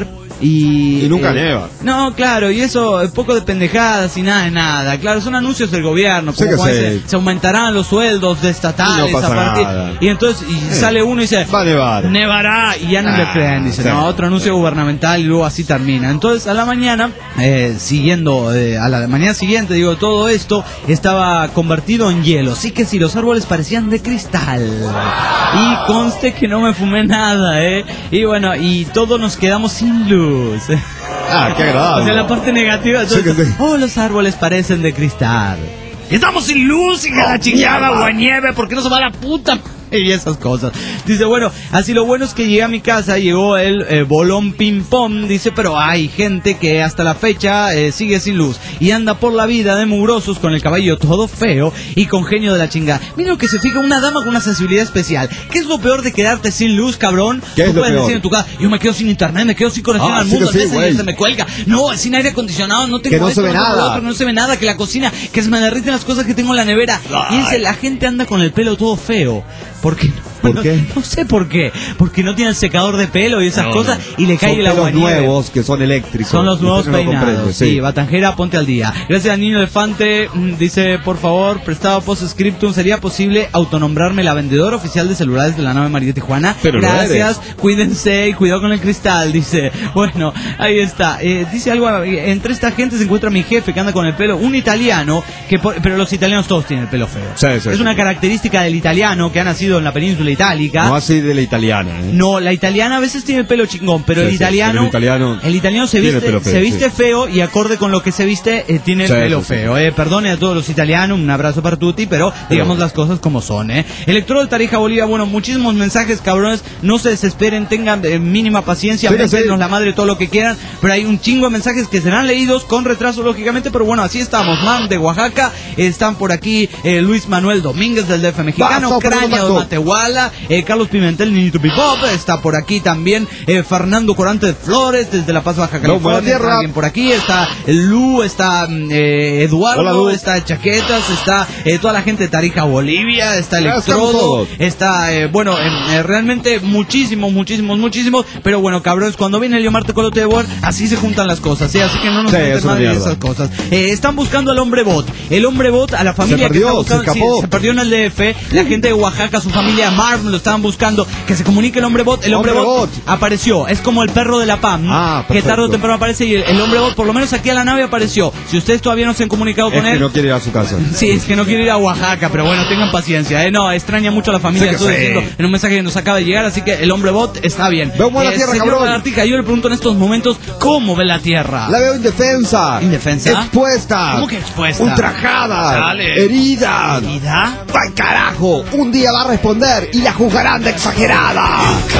y...
Y nunca
eh,
nieva.
No, claro, y eso, poco de pendejadas y nada de nada. Claro, son anuncios del gobierno,
Sí
como
que
cuando
sí.
se, se aumentarán los sueldos estatales
Y no pasa
a partir...
nada.
Y entonces y
Sí.
sale uno y dice...
Va a nevar.
Nevará, y ya no
Ah,
le creen, dice,
sí.
no, otro anuncio gubernamental y luego así termina. Entonces a la mañana, eh, siguiendo, eh, a la mañana siguiente, digo, todo esto estaba convertido en hielo, así que si los árboles parecían de cristal. Y conste que no me fumé nada, eh. Y bueno, y todos nos quedamos sin luz.
Ah, qué agradable.
O sea, la parte negativa de todo
Sí que
esto,
sí.
oh, los árboles parecen de cristal. Estamos sin luz y que la chingada o a nieve, ¿por qué no se va la puta? Y esas cosas. Dice, bueno, así lo bueno es que llegué a mi casa, llegó el eh, bolón ping pong, dice, pero hay gente que hasta la fecha eh, sigue sin luz y anda por la vida de mugrosos con el cabello todo feo y con genio de la chingada. Mira que se fija una dama con una sensibilidad especial. ¿Qué es lo peor de quedarte sin luz, cabrón?
¿Qué
Tú
es lo
puedes
peor?
decir en tu casa, yo me quedo sin internet, me quedo sin conexión
Ah,
al
sí
mundo,
que sí,
a veces
güey.
se me cuelga. No, sin aire acondicionado, no tengo
Que no
esto,
se ve
tengo lo
nada.
otro, no se ve nada, que la cocina, que se me derriten las cosas que tengo en la nevera. Y dice, la gente anda con el pelo todo feo. ¿Por qué?
¿Por
no,
qué?
No sé por qué. Porque no tiene el secador de pelo y esas
No,
cosas
no.
y le cae
Son
el agua
pelos nuevos que son eléctricos.
Son los nuevos
Usted no lo
peinados.
comprende,
Sí, Batanjera, ponte al día. Gracias al niño elefante. mm, Dice, por favor, prestado post-scriptum, ¿sería posible autonombrarme la vendedora oficial de celulares de la nave María Tijuana?
Pero lo
Gracias, cuídense y cuidado con el cristal. Dice, bueno, ahí está. Eh, dice algo, eh, entre esta gente se encuentra mi jefe que anda con el pelo, un italiano, que por- pero los italianos todos tienen el pelo feo.
Sí, sí,
es
sí.
una característica del italiano que ha nacido en la península itálica.
No así de la italiana. ¿eh?
No, la italiana a veces tiene el pelo chingón, pero
Sí,
el
sí,
italiano,
el italiano
el italiano se
tiene
viste,
el pelo feo,
se viste
sí.
feo y acorde con lo que se viste eh, tiene el
Sí,
pelo
sí, sí.
feo. Eh. Perdone a todos los italianos, un abrazo para tutti, pero digamos las cosas como son. Eh. Electro del Tarija Bolivia, bueno, muchísimos mensajes, cabrones, no se desesperen, tengan eh, mínima paciencia,
Sí, sí.
métenos la madre todo lo que quieran, pero hay un chingo de mensajes que serán leídos con retraso lógicamente, pero bueno, así estamos. Man de Oaxaca, están por aquí eh, Luis Manuel Domínguez del D F mexicano,
Paso por el
Craña de
contacto.
Matehuala, eh, Carlos Pimentel, Niñito Pipop, está por aquí también eh, Fernando Corante de Flores desde La Paz, Baja
No, buena
California,
tierra.
está alguien por aquí, está Lu, está mm, eh, Eduardo,
Hola, Lu.
está Chaquetas, está eh, toda la gente de Tarija Bolivia, está
Ya estamos
Electrodo,
todos.
está, eh, bueno, eh, eh, realmente muchísimos, muchísimos, muchísimos, pero bueno, cabrones, cuando viene el Marte Colote de Boer, así se juntan las cosas, ¿sí? Así que no nos
Sí,
meten
es una
madre de
mierda.
esas cosas. Eh, están buscando al hombre bot, el hombre bot a la familia
perdió,
que está buscando,
se
sí,
escapó.
se perdió en el D F, la gente de Oaxaca, su familia Marv lo estaban buscando, que se comunique el hombre bot, el hombre,
Hombre
bot,
bot.
apareció, es como el perro de la P A M,
Ah,
que
perfecto.
tarde o temprano aparece y el, el hombre bot, por lo menos aquí a la nave apareció. Si ustedes todavía no se han comunicado
Es
con
que
él,
no quiere ir a su casa.
sí, es que no quiere ir a Oaxaca, pero bueno, tengan paciencia, ¿eh? No, extraña mucho a la familia,
Sí que
estoy
sí.
diciendo en un mensaje que nos acaba de llegar, así que el hombre bot está bien.
Vemos a la tierra,
señor
cabrón.
Lagartija, yo le pregunto en estos momentos, ¿cómo ve la tierra?
La veo indefensa.
¿Indefensa?
Expuesta.
¿Cómo que expuesta?
Ultrajada.
Dale.
Herida.
¿Herida?
¡Ay, carajo! Un día va a responder y la juzgarán de exagerada.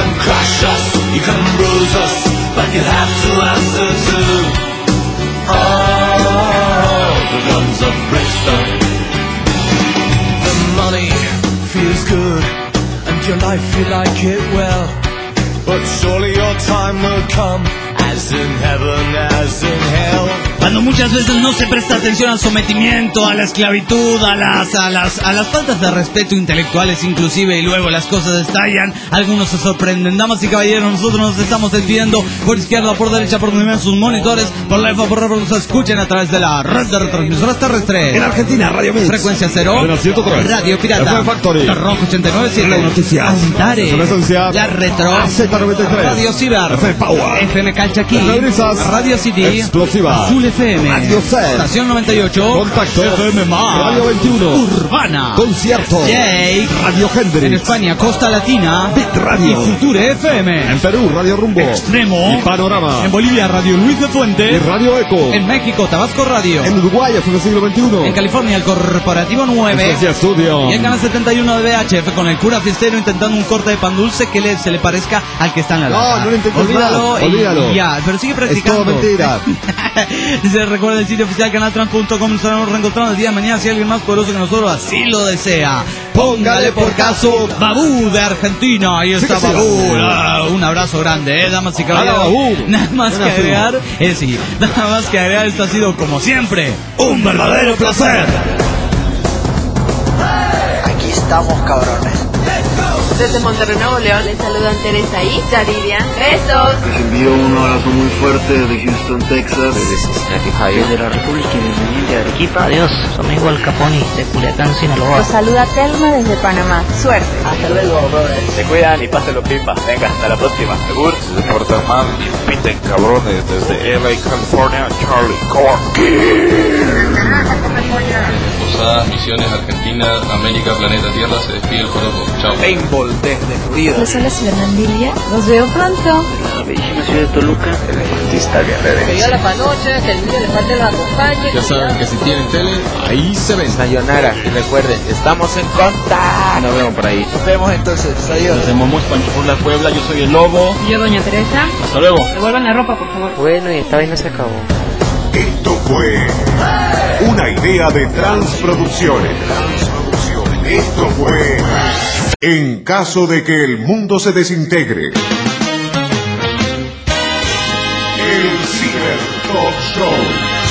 feels good and your life you like it well, but surely your time will come, as in heaven as in hell.
Cuando muchas veces no se presta atención al sometimiento, a la esclavitud, a las, a las, a las faltas de respeto intelectuales inclusive, y luego las cosas estallan, algunos se sorprenden. Damas y caballeros, nosotros nos estamos despidiendo por izquierda, por derecha, por donde vean sus monitores, por la F, por la nos escuchen a través de la red de retransmisoras terrestres.
En Argentina, Radio Mix.
Frecuencia cero,
En el ciento tres.
Radio Pirata,
F M Factory.
Rock ochenta y nueve punto siete,
Noticias.
Antares,
Presencia.
La Retro,
A Z noventa y tres.
Radio Ciber,
F M Power.
F M Calchaquí,
F M Brisas.
Radio City,
Explosiva.
Azul F M,
Radio C.
Estación noventa y ocho,
Contacto.
F M más,
Radio veintiuno.
Urbana,
Concierto.
Jake,
Radio Hendrix.
en España, Costa Latina,
Bit Radio.
y Future F M,
En Perú, Radio Rumbo.
Extremo,
Y Panorama.
en Bolivia, Radio Luis de
Y
Fuente,
Radio Eco.
en México, Tabasco Radio,
En Uruguay, F M Siglo veintiuno.
en California, el Corporativo nueve,
Estancia Estudio.
y el canal setenta y uno de V H F con el cura fiestero intentando un corte de pan dulce que le, se le parezca al que está en la
No,
lata.
no lo intentes
Olvídalo
más,
y-
olvídalo.
y ya, pero sigue
Es
practicando.
todo mentira.
Dice, recuerda el sitio oficial canaltrans punto com, nos estaremos reencontrando el día de mañana si alguien más poderoso que nosotros así lo desea. Póngale por caso Babú de Argentina, ahí está
Sí que sí.
Babú. Ah, un abrazo grande, eh, damas y caballeros.
Hola, Babú.
Nada más que
Buena
agregar, eh, sí, nada más que agregar, esto ha sido como siempre un verdadero placer.
Aquí estamos, cabrones.
Desde Monterrey, Nuevo León, les saludan Teresa y Yaridia. Besos.
Les envío un abrazo
abrazo muy fuerte desde Houston, Texas.
Desde Cincinnati, Ohio.
Desde la República Independiente de Arequipa. Adiós, su amigo Al Caponi de Culiacán, Sinaloa.
Los saluda Telma desde Panamá. Suerte.
Hasta luego, brother.
Se cuidan y pásenlo pipa. Venga, hasta la próxima. Segur.
Se portan mal y piten cabrones desde L A, California. Charlie Corky.
Posadas, Misiones, Argentina, América, Planeta Tierra, se despide el Joropo. Chao.
Paintball desde Florida.
Los hola Fernandilla. Nos veo pronto.
La bellísima ciudad de Toluca.
El electricista guerrero.
Que yo la panoche, que el niño le falte los acompañe.
Ya saben que si tienen tele, ahí se ven.
Sayonara. Y recuerden, estamos en contacto.
Nos vemos por ahí.
Nos vemos entonces. Adiós.
Nos vemos por la Puebla. Yo soy el Lobo.
Y yo, doña Teresa.
Hasta luego.
Devuelvan la ropa, por favor.
Bueno, y esta vaina se acabó.
Esto fue una idea de Transproducciones. Esto fue En caso de que el mundo se desintegre. El Ciber Talk Show.